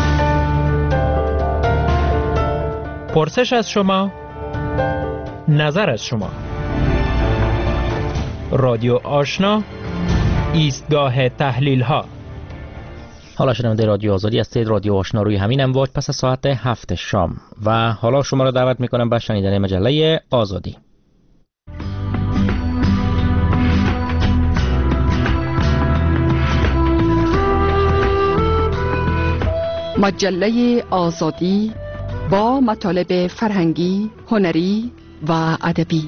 پرسش از شما، نظر از شما. رادیو آشنا، ایستگاه تحلیل ها. حالا شنونده رادیو آزادی هستید. رادیو آشنا روی همین امواج پس از ساعت 7 شام و حالا شما را دعوت میکنم به شنیدن مجله آزادی. مجله آزادی با مطالب فرهنگی، هنری و ادبی.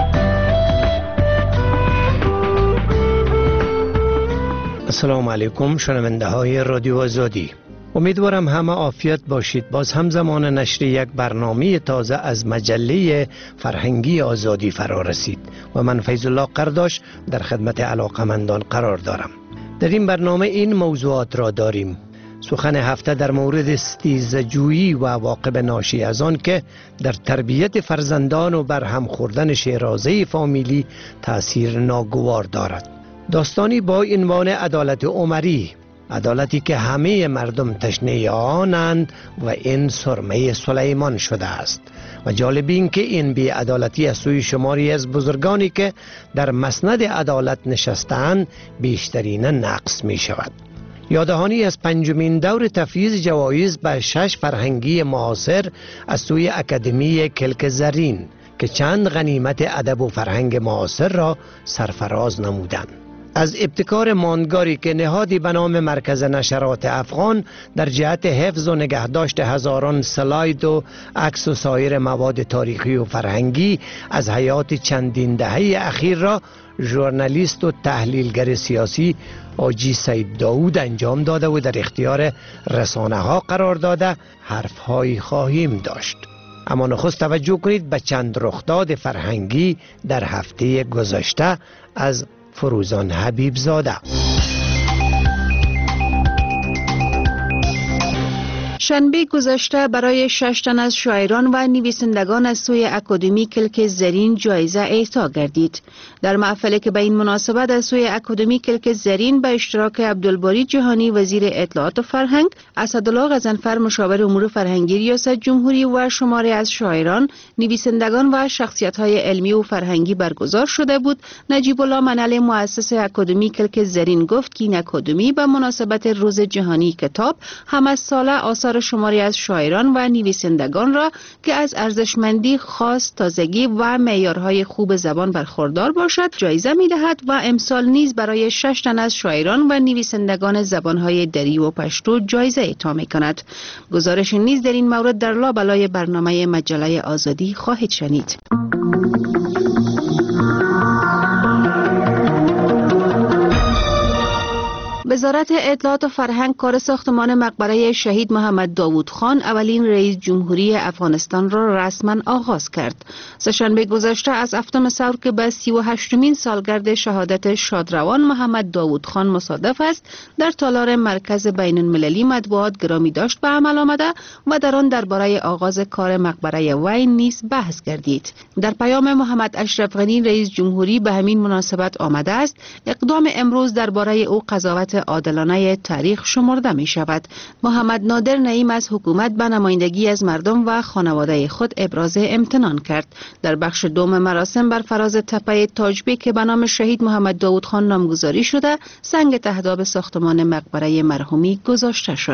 السلام علیکم شنونده های رادیو آزادی. امیدوارم همه عافیت باشید. باز هم زمان نشر یک برنامه تازه از مجله فرهنگی آزادی فرا رسید و من فیض الله قرداش در خدمت علاقمندان قرار دارم. در این برنامه این موضوعات را داریم: سخن هفته در مورد استیزه‌جویی و عواقب ناشی از آن که در تربیت فرزندان و بر هم خوردن شیرازه فامیلی تأثیر ناگوار دارد. داستانی با عنوان عدالت عمری، عدالتی که همه مردم تشنه آنند و این سرمه سلیمان شده است. و جالب این که این بی‌عدالتی از سوی شماری از بزرگانی که در مسند عدالت نشستند بیشترین نقص می شود. یاددهانی از 5مین دور تفیض جوایز به 6 فرهنگی معاصر از سوی اکادمی کلک زرین که چند غنیمت ادب و فرهنگ معاصر را سرفراز نمودند. از ابتکار ماندگاری که نهادی به نام مرکز نشرات افغان در جهت حفظ و نگهداشت هزاران سلاید و عکس و سایر مواد تاریخی و فرهنگی از حیات چندین دهه اخیر را ژورنالیست و تحلیلگر سیاسی آجی سید داود انجام داده و در اختیار رسانه ها قرار داده حرفهایی خواهیم داشت. اما نخست توجه کنید به چند رخداد فرهنگی در هفته گذشته از فروزان حبیب زاده. شنبه گذشته برای 6 تن از شاعران و نویسندگان از سوی اکادمی کلک زرین جایزه اعطا گردید. در محفلی که به این مناسبت از سوی اکادمی کلک زرین به اشتراک عبدالباری جهانی وزیر اطلاعات و فرهنگ، اسدالله غضنفر مشاور امور فرهنگی ریاست جمهوری و شماری از شاعران، نویسندگان و شخصیت‌های علمی و فرهنگی برگزار شده بود، نجیب الله منل مؤسس اکادمی کلک زرین گفت که این اکادمی به مناسبت روز جهانی کتاب هم از ساله آثار شماری از شاعران و نویسندگان را که از ارزشمندی، خاص، تازگی و معیارهای خوب زبان برخوردار باشد جایزه می‌دهد و امسال نیز برای 6 تن از شاعران و نویسندگان زبان‌های دری و پشتو جایزه اعطا می‌کند. گزارش نیز در این مورد در لابلای برنامه مجله آزادی خواهید شنید. وزارت اطلاعات و فرهنگ کار ساختمان مقبره شهید محمد داوود خان اولین رئیس جمهوری افغانستان را رسما آغاز کرد. سه‌شنبه گذشته از هفتم ثور که به 38مین سالگرد شهادت شادروان محمد داوود خان مصادف است، در تالار مرکز بین المللی مطبوعات گرامی داشت به عمل آمده و در آن درباره آغاز کار مقبره وی نیز بحث گردید. در پیام محمد اشرف غنی رئیس جمهوری به همین مناسبت آمده است اقدام امروز درباره او قضاوت عادلانه تاریخ شمرده می شود. محمد نادر نعیم از حکومت به نمایندگی از مردم و خانواده خود ابراز امتنان کرد. در بخش دوم مراسم بر فراز تپه تاجبی که به نام شهید محمد داوود خان نامگذاری شده، سنگ تهداب ساختمان مقبره مرحومی گذاشته شد.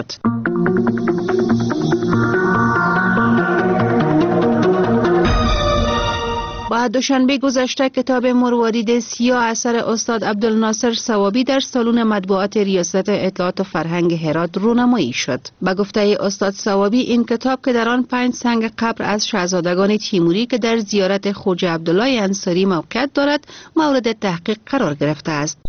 با دوشنبه گذشته کتاب مروارید سیاه اثر استاد عبدالناصر ثوابی در سالن مطبوعات ریاست اطلاعات و فرهنگ هرات رونمایی شد. به گفته استاد ثوابی این کتاب که در آن 5 سنگ قبر از شاهزادگان تیموری که در زیارت خواجه عبدالله انصاری موقعیت دارد مورد تحقیق قرار گرفته است.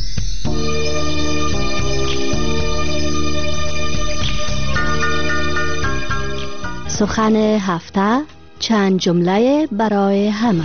سخن هفته، چند جمله برای همه.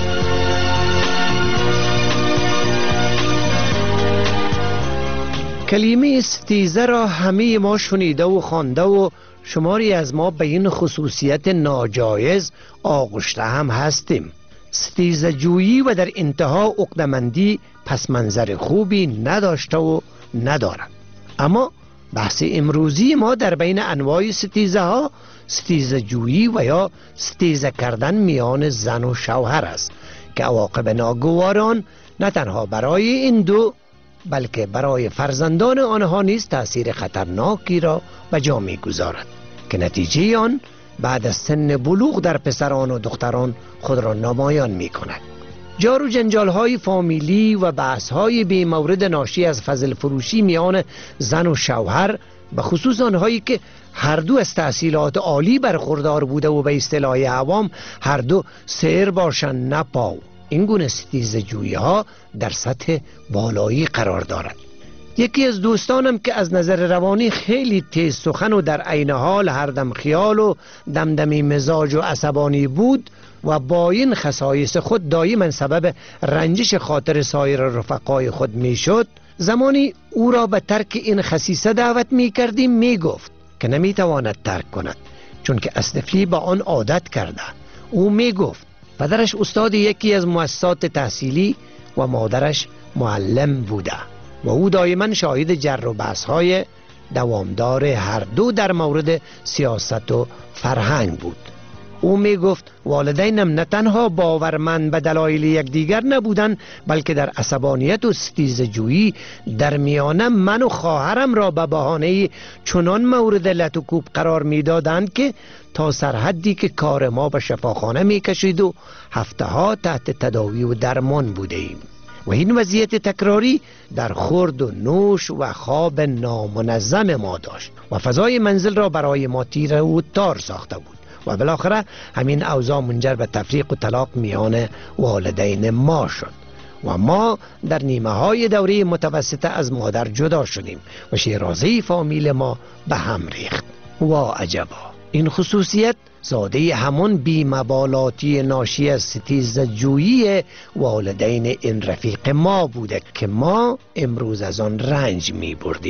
کلمه ستیزه را همه ما شنیده و خوانده و شماری از ما به این خصوصیت ناجایز آغشته هم هستیم. ستیزه جویی و در انتها عقده‌مندی پس منظر خوبی نداشته و ندارد. اما بحث امروزی ما در بین انواع ستیزه ها ستیزه جویی و یا ستیزه کردن میان زن و شوهر است که عواقب ناگواران نه تنها برای این دو بلکه برای فرزندان آنها نیز تأثیر خطرناکی را به جا می‌گذارد که نتیجه آن بعد از سن بلوغ در پسران و دختران خود را نمایان می‌کند. جار و جنجال های فامیلی و بحث های بی مورد ناشی از فضل فروشی میان زن و شوهر، به خصوص آنهایی که هر دو از تحصیلات عالی برخوردار بوده و به اصطلاح عوام هر دو سیر باشند نه پاو، این گونه ستیزه جویی ها در سطح بالایی قرار دارد. یکی از دوستانم که از نظر روانی خیلی تیز سخن و در عین حال هر دم خیال و دمدمی مزاج و عصبانی بود و با این خصایص خود دائما سبب رنجش خاطر سایر رفقای خود میشد، زمانی او را به ترک این خصیصه دعوت می کردیم می گفت که نمی تواند ترک کند چون که از طفلی با آن عادت کرده. او می گفت پدرش استاد یکی از مؤسسات تحصیلی و مادرش معلم بوده و او دائما شاهد جر و بحث های دوامدار هر دو در مورد سیاست و فرهنگ بود. او می گفت والدینم نه تنها باورمند به دلایل یکدیگر نبودند بلکه در عصبانیت و ستیزه جویی در میان من و خواهرم را به بهانه چنان مورد لت و کوب قرار می دادند که تا سرحدی که کار ما به شفاخانه می کشید و هفته ها تحت تداوی و درمان بوده ایم. و این وضعیت تکراری در خورد و نوش و خواب نامنظم ما داشت و فضای منزل را برای ما تیره و تار ساخته بود و بالاخره همین اوضاع منجر به تفریق و طلاق میان والدین ما شد و ما در نیمه های دوره متوسطه از مادر جدا شدیم و شیرازه فامیل ما به هم ریخت. و عجبا، این خصوصیت زاده همون بی‌مبالاتی ناشی از ستیزه جویی والدین این رفیق ما بوده که ما امروز از آن رنج می بردیم.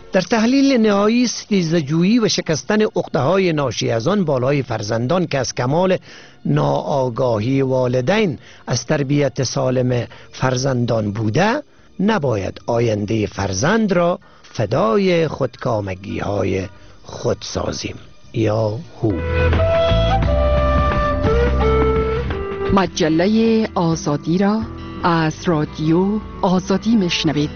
در تحلیل نهایی ستیزجویی و شکستن عقده‌های ناشی از آن بالای فرزندان که از کمال ناآگاهی والدین از تربیت سالم فرزندان بوده، نباید آینده فرزند را فدای خودکامگی‌های خود سازیم. یا هو. مجله آزادی را از رادیو آزادی میشنوید.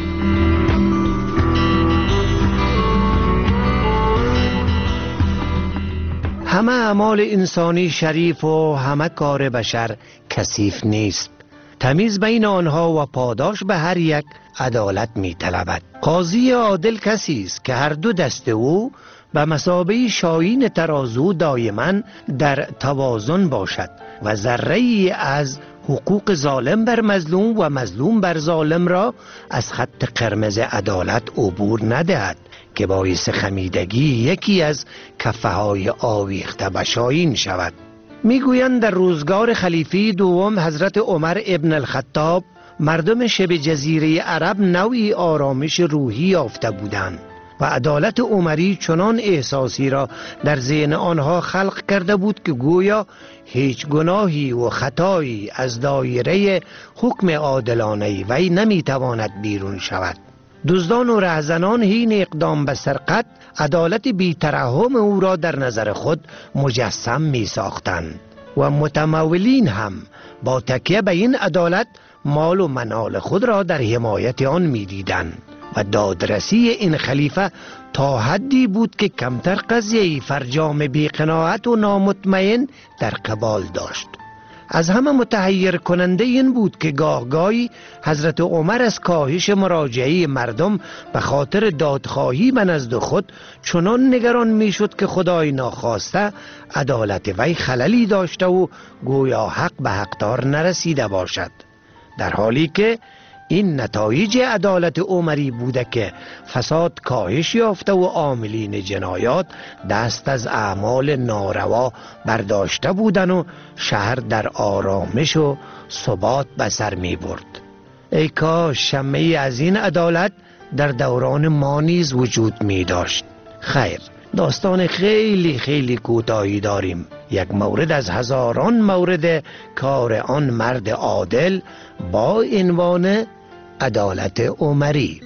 همه اعمال انسانی شریف و همه کار بشر کثیف نیست. تمیز بین آنها و پاداش به هر یک عدالت می طلبد. قاضی عادل کسی است که هر دو دست او به مثابه شاهین ترازو دائما در توازن باشد و ذره‌ای از حقوق ظالم بر مظلوم و مظلوم بر ظالم را از خط قرمز عدالت عبور ندهد که باعث خمیدگی یکی از کفه‌های آویخته به شاهین شود. میگویند در روزگار خلیفه دوم حضرت عمر ابن الخطاب مردم شبه جزیره عرب نوعی آرامش روحی یافته بودند و عدالت عمری چنان احساسی را در ذهن آنها خلق کرده بود که گویا هیچ گناهی و خطایی از دایره حکم عادلانه وی نمیتواند بیرون شود. دزدان و رهزنان حین اقدام به سرقت عدالت بی‌ترحم او را در نظر خود مجسم می ساختند و متمولین هم با تکیه به این عدالت مال و منال خود را در حمایت آن می دیدند و دادرسی این خلیفه تا حدی بود که کمتر قضیه فرجام بی‌قناعت و نامطمئن در قبال داشت. از همه متحیر کننده این بود که گاهی حضرت عمر از کاهش مراجعه مردم به خاطر دادخواهی به نزد خود چنان نگران می شد که خدای ناخواسته عدالت وی خللی داشته و گویا حق به حقدار نرسیده باشد، در حالی که این نتایج عدالت عمری بوده که فساد کاهش یافته و عاملین جنایات دست از اعمال ناروا برداشته بودن و شهر در آرامش و ثبات به سر می برد. ای کاش شمعی از این عدالت در دوران ما نیز وجود می داشت. خیر، داستان خیلی کوتاهی داریم، یک مورد از هزاران مورد کار آن مرد عادل با عنوان عدالت عمری.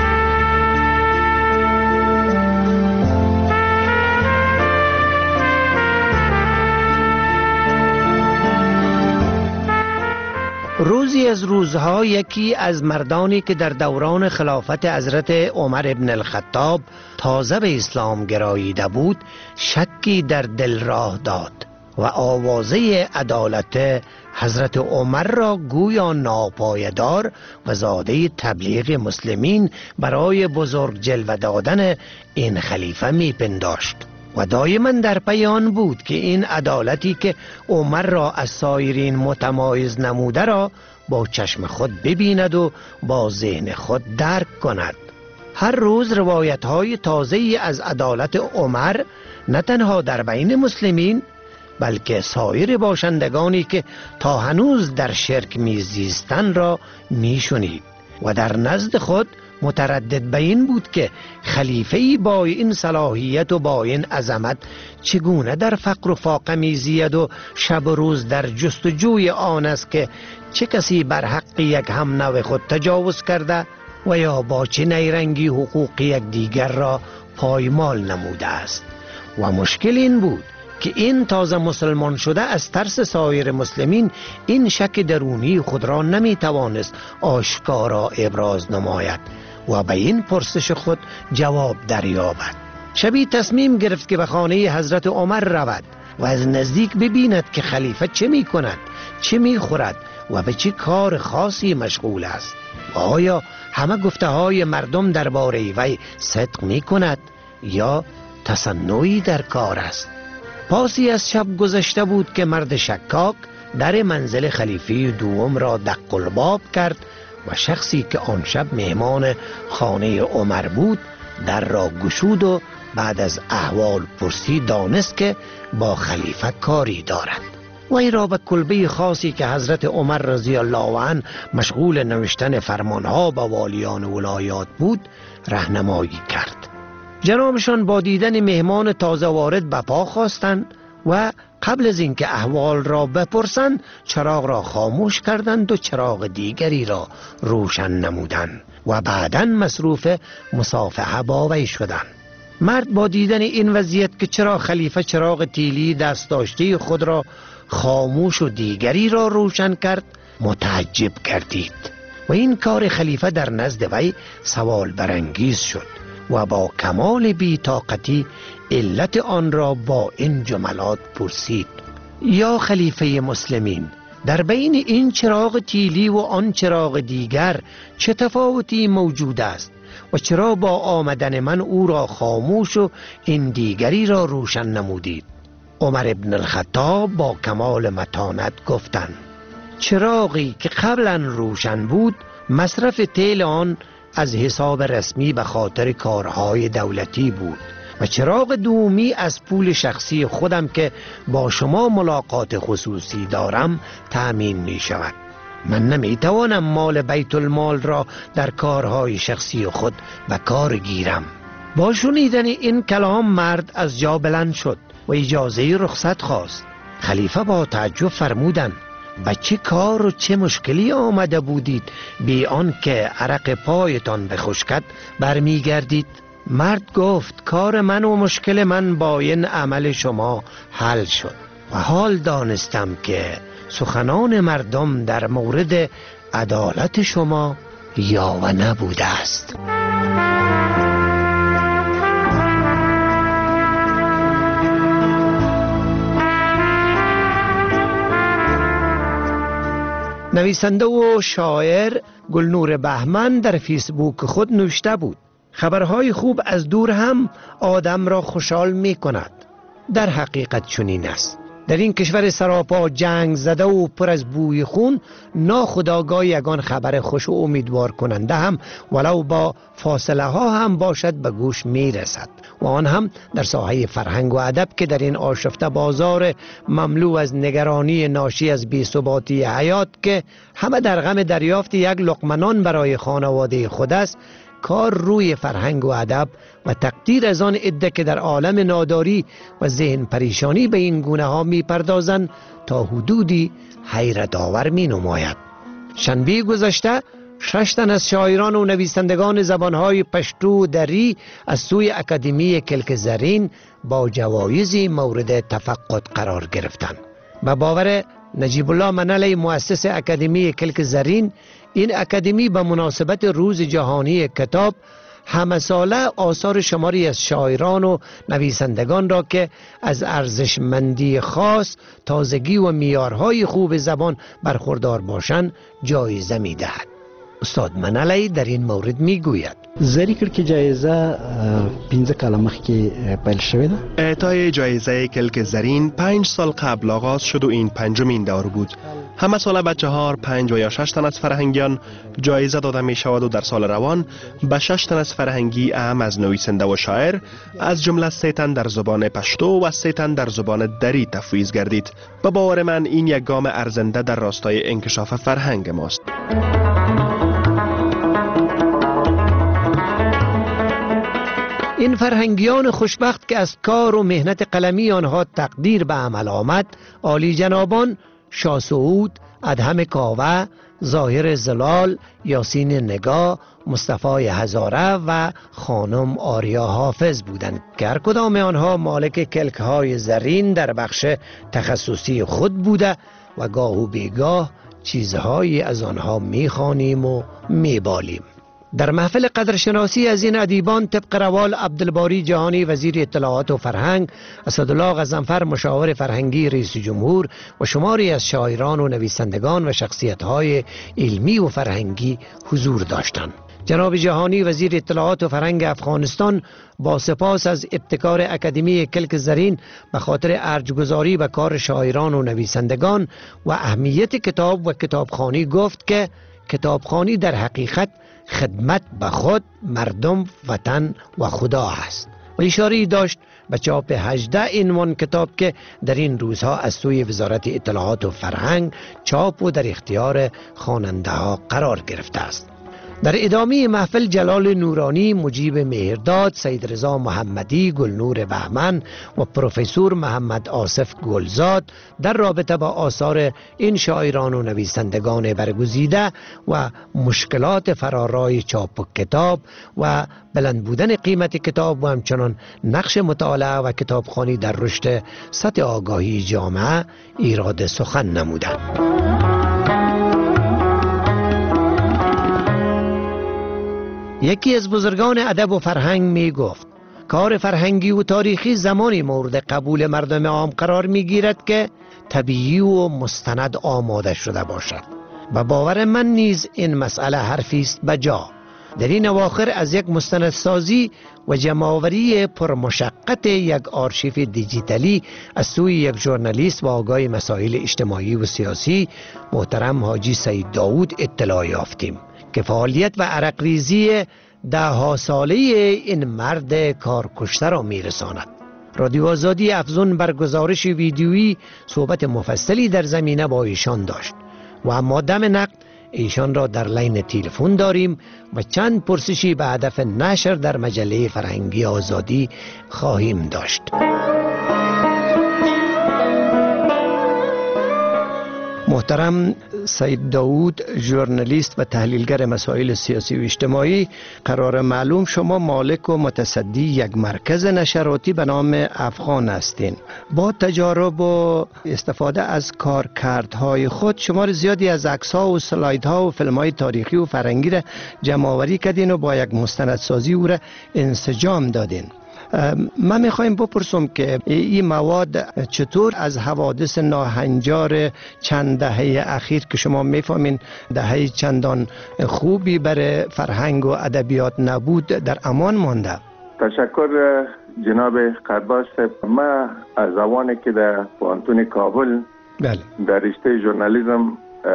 روزی از روزها یکی از مردانی که در دوران خلافت حضرت عمر ابن الخطاب تازه به اسلام گراییده بود شکی در دل راه داد و آوازه عدالت حضرت عمر را گویا ناپایدار و زاده تبلیغ مسلمین برای بزرگ جلوه دادن این خلیفه می پنداشت و دائما در پی آن بود که این عدالتی که عمر را از سایرین متمایز نموده را با چشم خود ببیند و با ذهن خود درک کند. هر روز روایت های تازه‌ای از عدالت عمر نه تنها در بین مسلمین بلکه سایر باشندگانی که تا هنوز در شرک میزیستند را میشنید و در نزد خود متردد به این بود که خلیفه‌ای با این صلاحیت و با این عظمت چگونه در فقر و فاقه میزید و شب و روز در جستجوی آن است که چه کسی بر حق یک هم نوع خود تجاوز کرده و یا با چه نیرنگی حقوق یک دیگر را پایمال نموده است. و مشکل این بود که این تازه مسلمان شده از ترس سایر مسلمین این شک درونی خود را نمی توانست آشکارا ابراز نماید و به این پرسش خود جواب دریابد. شبی تصمیم گرفت که به خانه حضرت عمر رود و از نزدیک ببیند که خلیفه چه می کند، چه می خورد و به چه کار خاصی مشغول است و آیا همه گفته های مردم درباره وی صدق می کند یا تصنعی در کار است. پاسی از شب گذشته بود که مرد شکاک در منزل خلیفه دوم را دق الباب کرد و شخصی که آن شب مهمان خانه عمر بود در را گشود و بعد از احوال پرسی دانست که با خلیفه کاری دارد. وی را به کلبه خاصی که حضرت عمر رضی الله عنه مشغول نوشتن فرمانها به والیان ولایات بود راهنمایی کرد. جنابشان با دیدن مهمان تازه وارد به پا خواستند و قبل از اینکه احوال را بپرسند چراغ را خاموش کردند و چراغ دیگری را روشن نمودند و بعداً مصروف مصافحه با وی شدند. مرد با دیدن این وضعیت که چرا خلیفه چراغ تیلی دست داشته خود را خاموش و دیگری را روشن کرد متعجب گردید و این کار خلیفه در نزد وی سوال برانگیز شد و با کمال بی‌طاقتی علت آن را با این جملات پرسید: یا خلیفه مسلمین، در بین این چراغ تیلی و آن چراغ دیگر چه تفاوتی موجود است و چرا با آمدن من او را خاموش و این دیگری را روشن نمودید؟ عمر ابن الخطاب با کمال متانت گفتند: چراغی که قبلا روشن بود مصرف تیل آن از حساب رسمی به خاطر کارهای دولتی بود و چراغ دومی از پول شخصی خودم که با شما ملاقات خصوصی دارم تأمین می شود. من نمی توانم مال بیت المال را در کارهای شخصی خود به کار گیرم. با شنیدن این کلام مرد از جا بلند شد و اجازه رخصت خواست. خلیفه با تعجب فرمودند: به چه کار و چه مشکلی آمده بودید بی آن که عرق پایتان بخشکد برمی گردید؟ مرد گفت: کار من و مشکل من با این عمل شما حل شد و حال دانستم که سخنان مردم در مورد عدالت شما یا و نبوده است. نویسنده و شاعر گلنور بهمن در فیسبوک خود نوشته بود: خبرهای خوب از دور هم آدم را خوشحال می کند. در حقیقت چنین است. در این کشور سراپا جنگ زده و پر از بوی خون، ناخودآگاه یگان خبر خوش و امیدوار کننده هم ولو با فاصله ها هم باشد به گوش می رسد و آن هم در ساحه فرهنگ و ادب که در این آشفته بازار مملو از نگرانی ناشی از بی‌ثباتی حیات که همه در غم دریافت یک لقمه نان برای خانواده خود است، کار روی فرهنگ و ادب و تقدیر از آن عده که در عالم ناداری و ذهن پریشانی به این گونه ها می پردازند تا حدودی حیرت آور می نماید. شنبه گذشته 6 تن از شاعران و نویسندگان زبانهای پشتو و دری از سوی اکادمی کلک زرین با جوایزی مورد تفقد قرار گرفتند. به باور نجیب الله منلی مؤسس اکادمی کلک زرین، این اکادمی به مناسبت روز جهانی کتاب همه ساله آثار شماری از شاعران و نویسندگان را که از ارزشمندی خاص، تازگی و معیارهای خوب زبان برخوردار باشند جایزه می دهد. استاد منلی در این مورد می گوید: زری کرد که جایزه 15 کال مخکې پیل شوې ده. اعطای جایزه کلک زرین 5 سال قبل آغاز شد و این پنجمین دور بود. همه ساله به 4، 5 و یا 6 تن از فرهنگیان جایزه داده می شود و در سال روان به 6 تن از فرهنگی اهم از نویسنده و شاعر از جمله 3 تن در زبان پشتو و 3 تن در زبان دری تفویض گردید. به باور من این یک گام ارزنده در راستای انکشاف فرهنگ ماست. این فرهنگیان خوشبخت که از کار و مهنت قلمی آنها تقدیر به عمل آمد، عالی جنابان شاه سعود، ادهم کاوه، ظاهر زلال، یاسین نگاه، مصطفی هزاره و خانم آریا حافظ بودند که هر کدام آنها مالک کلک های زرین در بخش تخصصی خود بوده و گاه و بیگاه چیزهایی از آنها میخوانیم و میبالیم. در محفل قدرشناسی از این ادیبان طبق روال عبدالباری جهانی وزیر اطلاعات و فرهنگ، اسدالله غضنفر مشاور فرهنگی رئیس جمهور و شماری از شاعران و نویسندگان و شخصیت‌های علمی و فرهنگی حضور داشتند. جناب جهانی وزیر اطلاعات و فرهنگ افغانستان با سپاس از ابتکار اکادمی کلک زرین به خاطر ارجگذاری به کار شاعران و نویسندگان و اهمیت کتاب و کتابخوانی گفت که کتابخوانی در حقیقت خدمت به خود، مردم، وطن و خدا است و اشاره داشت به چاپ 18 عنوان کتاب که در این روزها از سوی وزارت اطلاعات و فرهنگ چاپ و در اختیار خواننده ها قرار گرفته است. در ادامه محفل جلال نورانی، مجیب مهرداد، سید رضا محمدی، گلنور بهمن و پروفسور محمد آصف گلزاد در رابطه با آثار این شاعران و نویسندگان برگزیده و مشکلات فرارای چاپ و کتاب و بلند بودن قیمت کتاب و همچنان نقش مطالعه و کتابخوانی در رشد سطح آگاهی جامعه ایراد سخن نمودند. یکی از بزرگان ادب و فرهنگ می گفت کار فرهنگی و تاریخی زمانی مورد قبول مردم عام قرار می گیرد که طبیعی و مستند آماده شده باشد و باور من نیز این مسئله حرفی است بجا. در این اواخر از یک مستندسازی و جمع‌آوری پرمشقت یک آرشیو دیجیتالی از سوی یک ژورنالیست و آگاه مسائل اجتماعی و سیاسی محترم حاجی سید داود اطلاع یافتیم که فعالیت و عرق ریزی 10 ساله این مرد کارکشته را میرساند. رادیو آزادی افزون بر گزارش ویدیویی صحبت مفصلی در زمینه با ایشان داشت و اما دم نقد ایشان را در لین تلفن داریم و چند پرسشی به هدف نشر در مجله فرهنگی آزادی خواهیم داشت. محترم سید داود، ژورنالیست و تحلیلگر مسائل سیاسی و اجتماعی، قرار معلوم شما مالک و متصدی یک مرکز نشراتی به نام افغان هستین. با تجارب و استفاده از کارکردهای خود شمار زیادی از عکس‌ها و سلایدها و فیلم‌های تاریخی و فرهنگی را جمع‌آوری کردین و با یک مستندسازی او را انسجام دادین. من میخوایم بپرسم که این مواد چطور از حوادث ناهنجار چند دهه اخیر که شما میفهمین دهه چندان خوبی برای فرهنگ و ادبیات نبود در امان مانده؟ تشکر جناب قرباش. من از زمانی که در پوهنتون کابل در رشته ژورنالیسم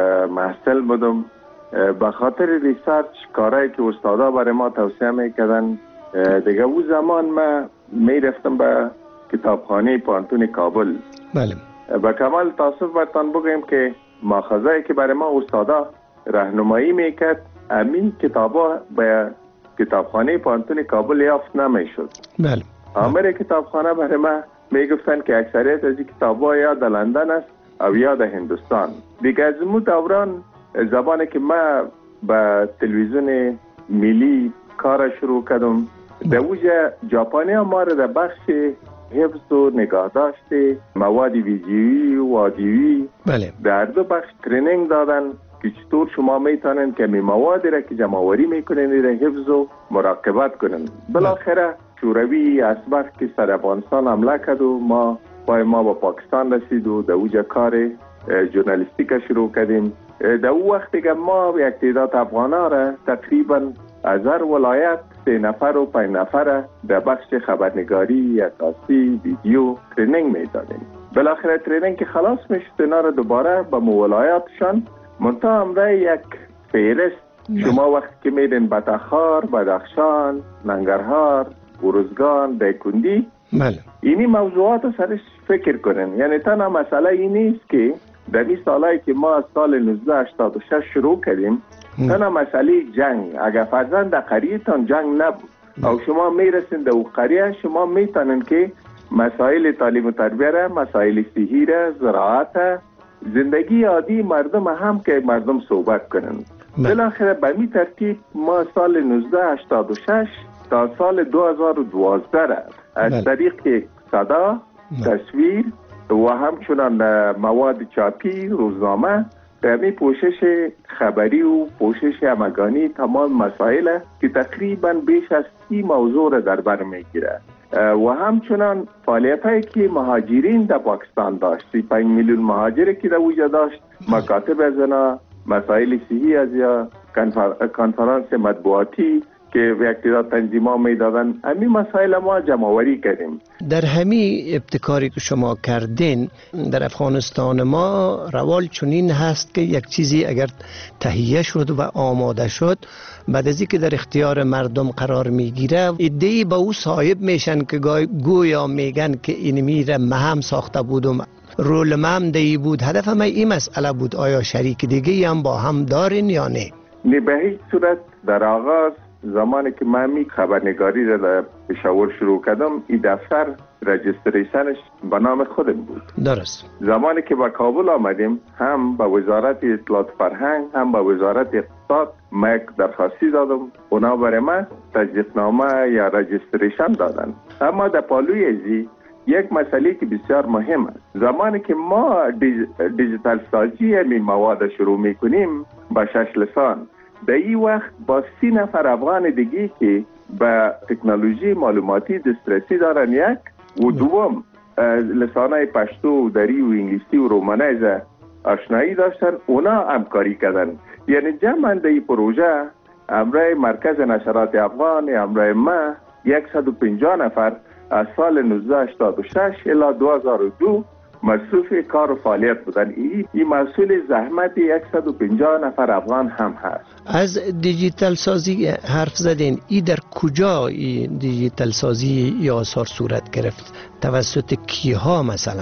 محصل بودم، به خاطر ریسرچ کارهایی که استادا برای ما توصیه میکردن دیگه او زمان من میرفتم به کتابخانه پوهنتون کابل. بله. با کمال تاسف برتان بگویم که ماخذه‌ای که برای ما استادا راهنمایی میکرد همین کتابا به کتابخانه پوهنتون کابل یافت نمیشد. بله. آمر کتابخانه برای ما میگفتن که اکثریت از این کتابا یا در لندن است او یا در هندوستان. دیگه از اون دوران زبانی که من به تلویزیون ملی کار شروع کردم، در اوجه ژاپنی ها ما را در بخش حفظ و نگاهداشت مواد ویدیویی و آدیویی در دو بخش ترینینگ دادن که چطور شما میتونن که می موادی را که جمع‌آوری میکنن را حفظ و مراقبت کنن. بالاخره شوروی اسبق که سر افغانستان حمله کرد و ما با پاکستان رسید و در اوجه کار ژورنالیستیک شروع کردیم. در او وقتی که ما یک تعداد افغانا را تقریبا از هر ولایت 3 نفر و 5 نفر در بخش خبرنگاری، عکاسی، ویدیو ترینینگ میدادیم. بالاخره ترینینگ که خلاص میشد اینا را دوباره به ولایاتشان منتها امره یک فهرست شما وقتی که میدین بتخار، بدخشان، ننگرهار، ارزگان، دایکندی، اینی موضوعات سرش فکر کنن. یعنی تنها مسئله این نیست که در این سالایی که ما از سال 1986 شروع کردیم تنها مسئله جنگ، اگر فرزند در قریه‌تان جنگ نبود او شما میرسین در او قریه، شما میتونین که مسائل تعلیم و تربیه را، مسائل صحی را، زراعت، زندگی عادی مردم هم که مردم صحبت کنن. بالاخره به می ترتیب ما سال 1986 تا سال 2012 را از طریق صدا، تصویر و همچنان مواد چاپی، روزنامه در می پوشش خبری و پوشش همگانی تمام مسائل که تقریبا بیش از 30 موضوع را در بر میگیره و همچنان فعالیت هایی که مهاجرین در پاکستان داشت، 5 میلیون مهاجری که در وجود داشت، مکاتب از اینا، مسائل صحی از یا کنفرانس مطبوعاتی که یک تعداد تنظیم‌ها میدادن. همین مسائل ما جمع‌آوری کردیم. در همین ابتکاری که شما کردین در افغانستان ما روال چنین هست که یک چیزی اگر تهیه شد و آماده شد، بعد از اینکه در اختیار مردم قرار میگیره، ایده‌ای به او صاحب میشن که گویا میگن که این میره مهم ساخته بودم، رول مهم دی بود. هدف من این مسئله بود. آیا شریک دیگه هم با هم دارین یا نه؟ نه، به هیچ صورت. در آغاز زمانی که من خبرنگاری را در پشاور شروع کردم، این دفتر رجستریشنش به نام خودم بود. درست. زمانی که به کابل آمدیم، هم به وزارت اطلاعات فرهنگ هم به وزارت اقتصاد من یک درخواستی دادم، اونا برای من تجدیدنامه یا رجستریشن دادن. اما در پالوی ازی یک مسئله که بسیار مهم است، زمانی که ما دیجیتال سازی این مواد شروع میکنیم با 6 لسان، در این وقت با 30 نفر افغان دیگه که به تکنولوژی معلوماتی دسترسی دارن، یک و دوم لسانهای پشتو، دری و انگلیسی و رومانیز آشنایی داشتن، اونا همکاری کردن. یعنی جمعاً در این پروژه همراه مرکز نشرات افغان، همراه ما 150 نفر از سال 1986 الی 2002 مصروف کار و فعالیت بودن. این مسئول زحمت 150 نفر افغان هم هست. از دیجیتال سازی حرف زدین، ای در کجا این دیجیتال سازی یا آثار صورت گرفت؟ توسط کیها مثلا؟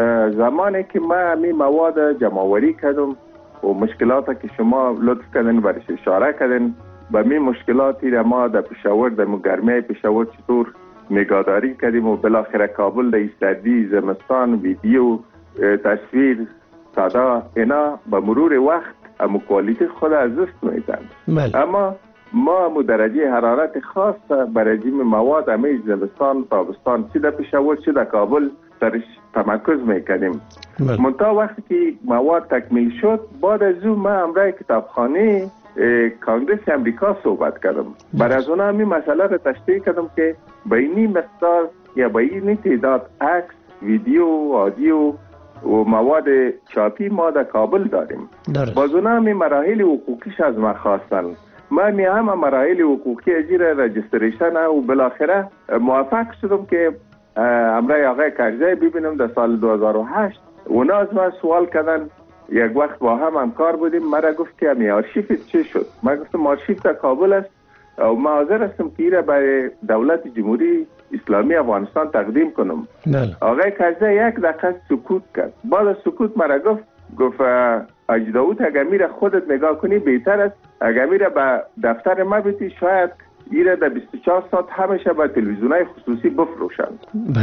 زمانی که ما همین مواد جمع‌آوری کردم و مشکلاتی که شما لطف کردن برش اشاره کردن، به می مشکلاتی را ما در پشاور، در گرمی پشاور چطور نگهداری کردیم و بالاخره کابل در سردی، زمستان، ویدیو، تصویر، صدا، اینا به مرور وقت امو کوالیتی خود از دست میدن. اما ما امو درجه حرارت خاص بر رژیم مواد همه زمستان، تابستان، چه در پشاور چه در کابل سرش تمرکز میکنیم. منتها وقتی که مواد تکمیل شد، بعد از اون ما همراه کتابخانه کانگرس امریکا صحبت کردم. برای از اون همین مسئله را تشریح کردم که به اینی مقدار یا به اینی تعداد عکس، ویدیو، آدیو و مواد چاپی ما در کابل داریم. باز اون همین مراحل حقوقیش از ما خواستن. من هم مراحل حقوقی اجیر رجستریشن و بالاخره موفق شدم که همراه آقای کرزی ببینم در سال 2008. اونا از ما سوال کردن، یک وقت با هم همکار بودیم، مرا گفت که همی آرشیفت چه شد؟ من گفتم آرشیف در کابل است و من حاضر هستم که ایره برای دولت جمهوری اسلامی افغانستان تقدیم کنم. آقای کرزی یک دقیقه سکوت کرد. بعد از سکوت مرا گفت حاجی داود اگر میره خودت نگاه کنی بهتر است، اگر میره به دفتر ما بیتی شاید ایره در 24 ساعت همیشه به تلویزیونای خصوصی بفروشند.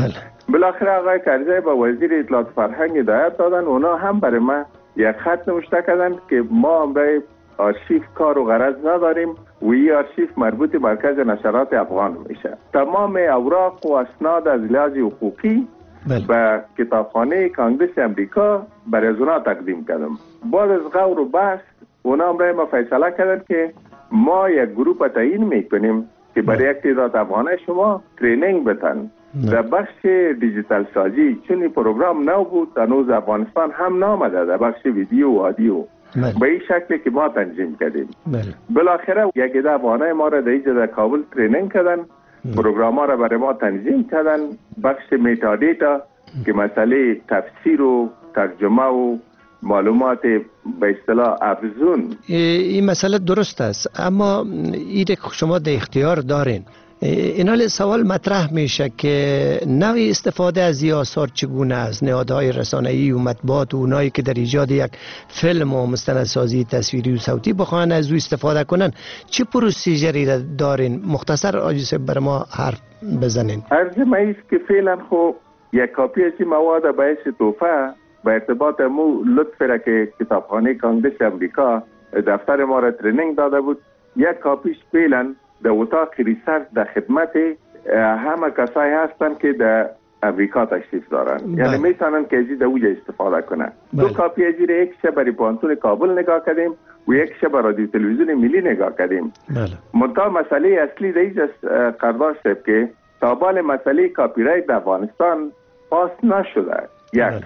بالاخره آقای کرزی با وزیر اطلاعات فرهنگ هدایت دادن، اونا هم برای ما یک خط نوشته کردن که ما هم برای آرشیف کار و غرض نداریم و این آرشیف مربوط مرکز نشرات افغان میشه. تمام اوراق و اسناد از لحاظ حقوقی به کتابخانه کانگرس امریکا برای اونا تقدیم کردم. بعد از غور و بحث اونا هم برای ما فیصله کردن که ما یک گروه تعیین میکنیم که برای یک تعداد افغانه شما ترینینگ بتن در بخش دیجیتال سازی، چون این پروگرام نو بود، هنوز افغانستان هم نامده در بخش ویدیو و آدیو. به این شکلی که ما تنظیم کردیم. بالاخره یک عده افغانای ما را در کابل ترینینگ کردن، پروگرام ها را برای ما تنظیم کردن. بخش میتادیتا که مسئله تفسیر و ترجمه و معلومات به اصطلاح افزون، این مسئله درست است، اما ایده که شما در اختیار دارین. این حال سوال مطرح میشه که نوع استفاده از این آثار چگونه است؟ نهادهای رسانه‌ای و مطبوعات و اونایی که در ایجاد یک فیلم و مستندسازی تصویری و صوتی بخواهند از او استفاده کنن، چه پروسیجری دارین؟ مختصر آجیسه بر ما حرف بزنین. عرض مایست که فعلا خب یک کاپی از این مواد باعث توفه به ارتباط مو لطف را که کتابخانه کانگرس امریکا دفتر ما را ترینینگ داده بود، یک کاپیش فعلا در اتاق ریسرچ در خدمت همه کسایی هستن که در امریکا تشریف دارن. یعنی میتونن که ازی در اوجه استفاده کنن. دو کاپی ازی را یک شب برای پانتون کابل نگاه کردیم و یک شب برای رادیو تلویزیون ملی نگاه کردیم. منتها مسئله اصلی دیج است قرداش صاحب که تابال مسئله کاپی رایت در افغانستان پاس نشده. یک.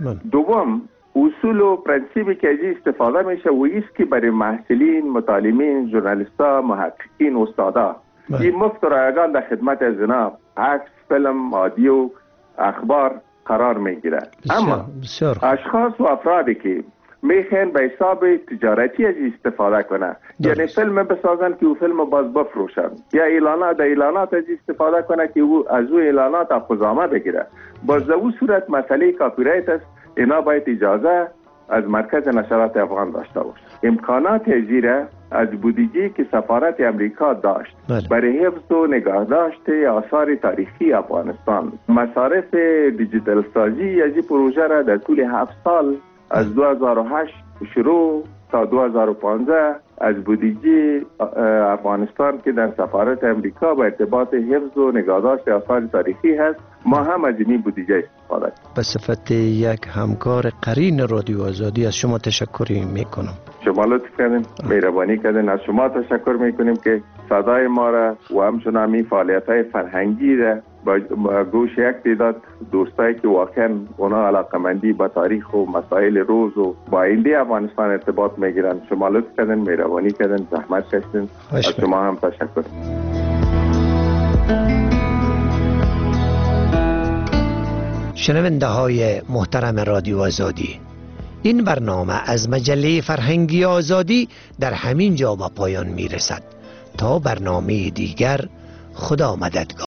دوم، اصول و پرنسیبی که ازی استفاده میشه و ایست که برای محصلین، مطالعین، ژورنالیستا، محققین، استادا این مفت و رایگان در خدمت از جناب عکس، فیلم، آدیو، اخبار قرار میگیره. اما اشخاص و افرادی که میخوان به حساب تجارتی از استفاده کنه، یعنی فیلم بسازن که او فیلم باز بفروشن، یا اعلانات از استفاده کنه که او از او اعلانات افزامه بگیره، باز در او صورت مسئله کاپی رایت است. اینا باید اجازه از مرکز نشرات افغان داشته باشه. امکانات زیره از بودجه که سفارت امریکا داشت برای حفظ و نگهداشت آثار تاریخی افغانستان، مصارف دیجیتال سازی از این پروژه را در طول 7 سال از 2008 شروع تا 2015 از بودجه افغانستان که در سفارت امریکا با ارتباط حفظ و نگهداشت آثار تاریخی هست، ما هم از این بودجه استفاده. به صفت یک همکار قرین رادیو آزادی از شما تشکر میکنم. شما لطف کردین، مهربانی کردین. از شما تشکر میکنیم که صدای ما را و همچنین همین فعالیت‌های فرهنگی را با گوش یک تعداد دوستایی که واقعا اونا علاقمندی با تاریخ و مسائل روز و با آینده افغانستان ارتباط میگیرن، شما لطف کردین، مهربانی کردین، زحمت کشیدین. از شما هم تشکر. شنونده های محترم رادیو آزادی، این برنامه از مجله فرهنگی آزادی در همین جا به پایان میرسد. تا برنامه دیگر، خدا مددگار.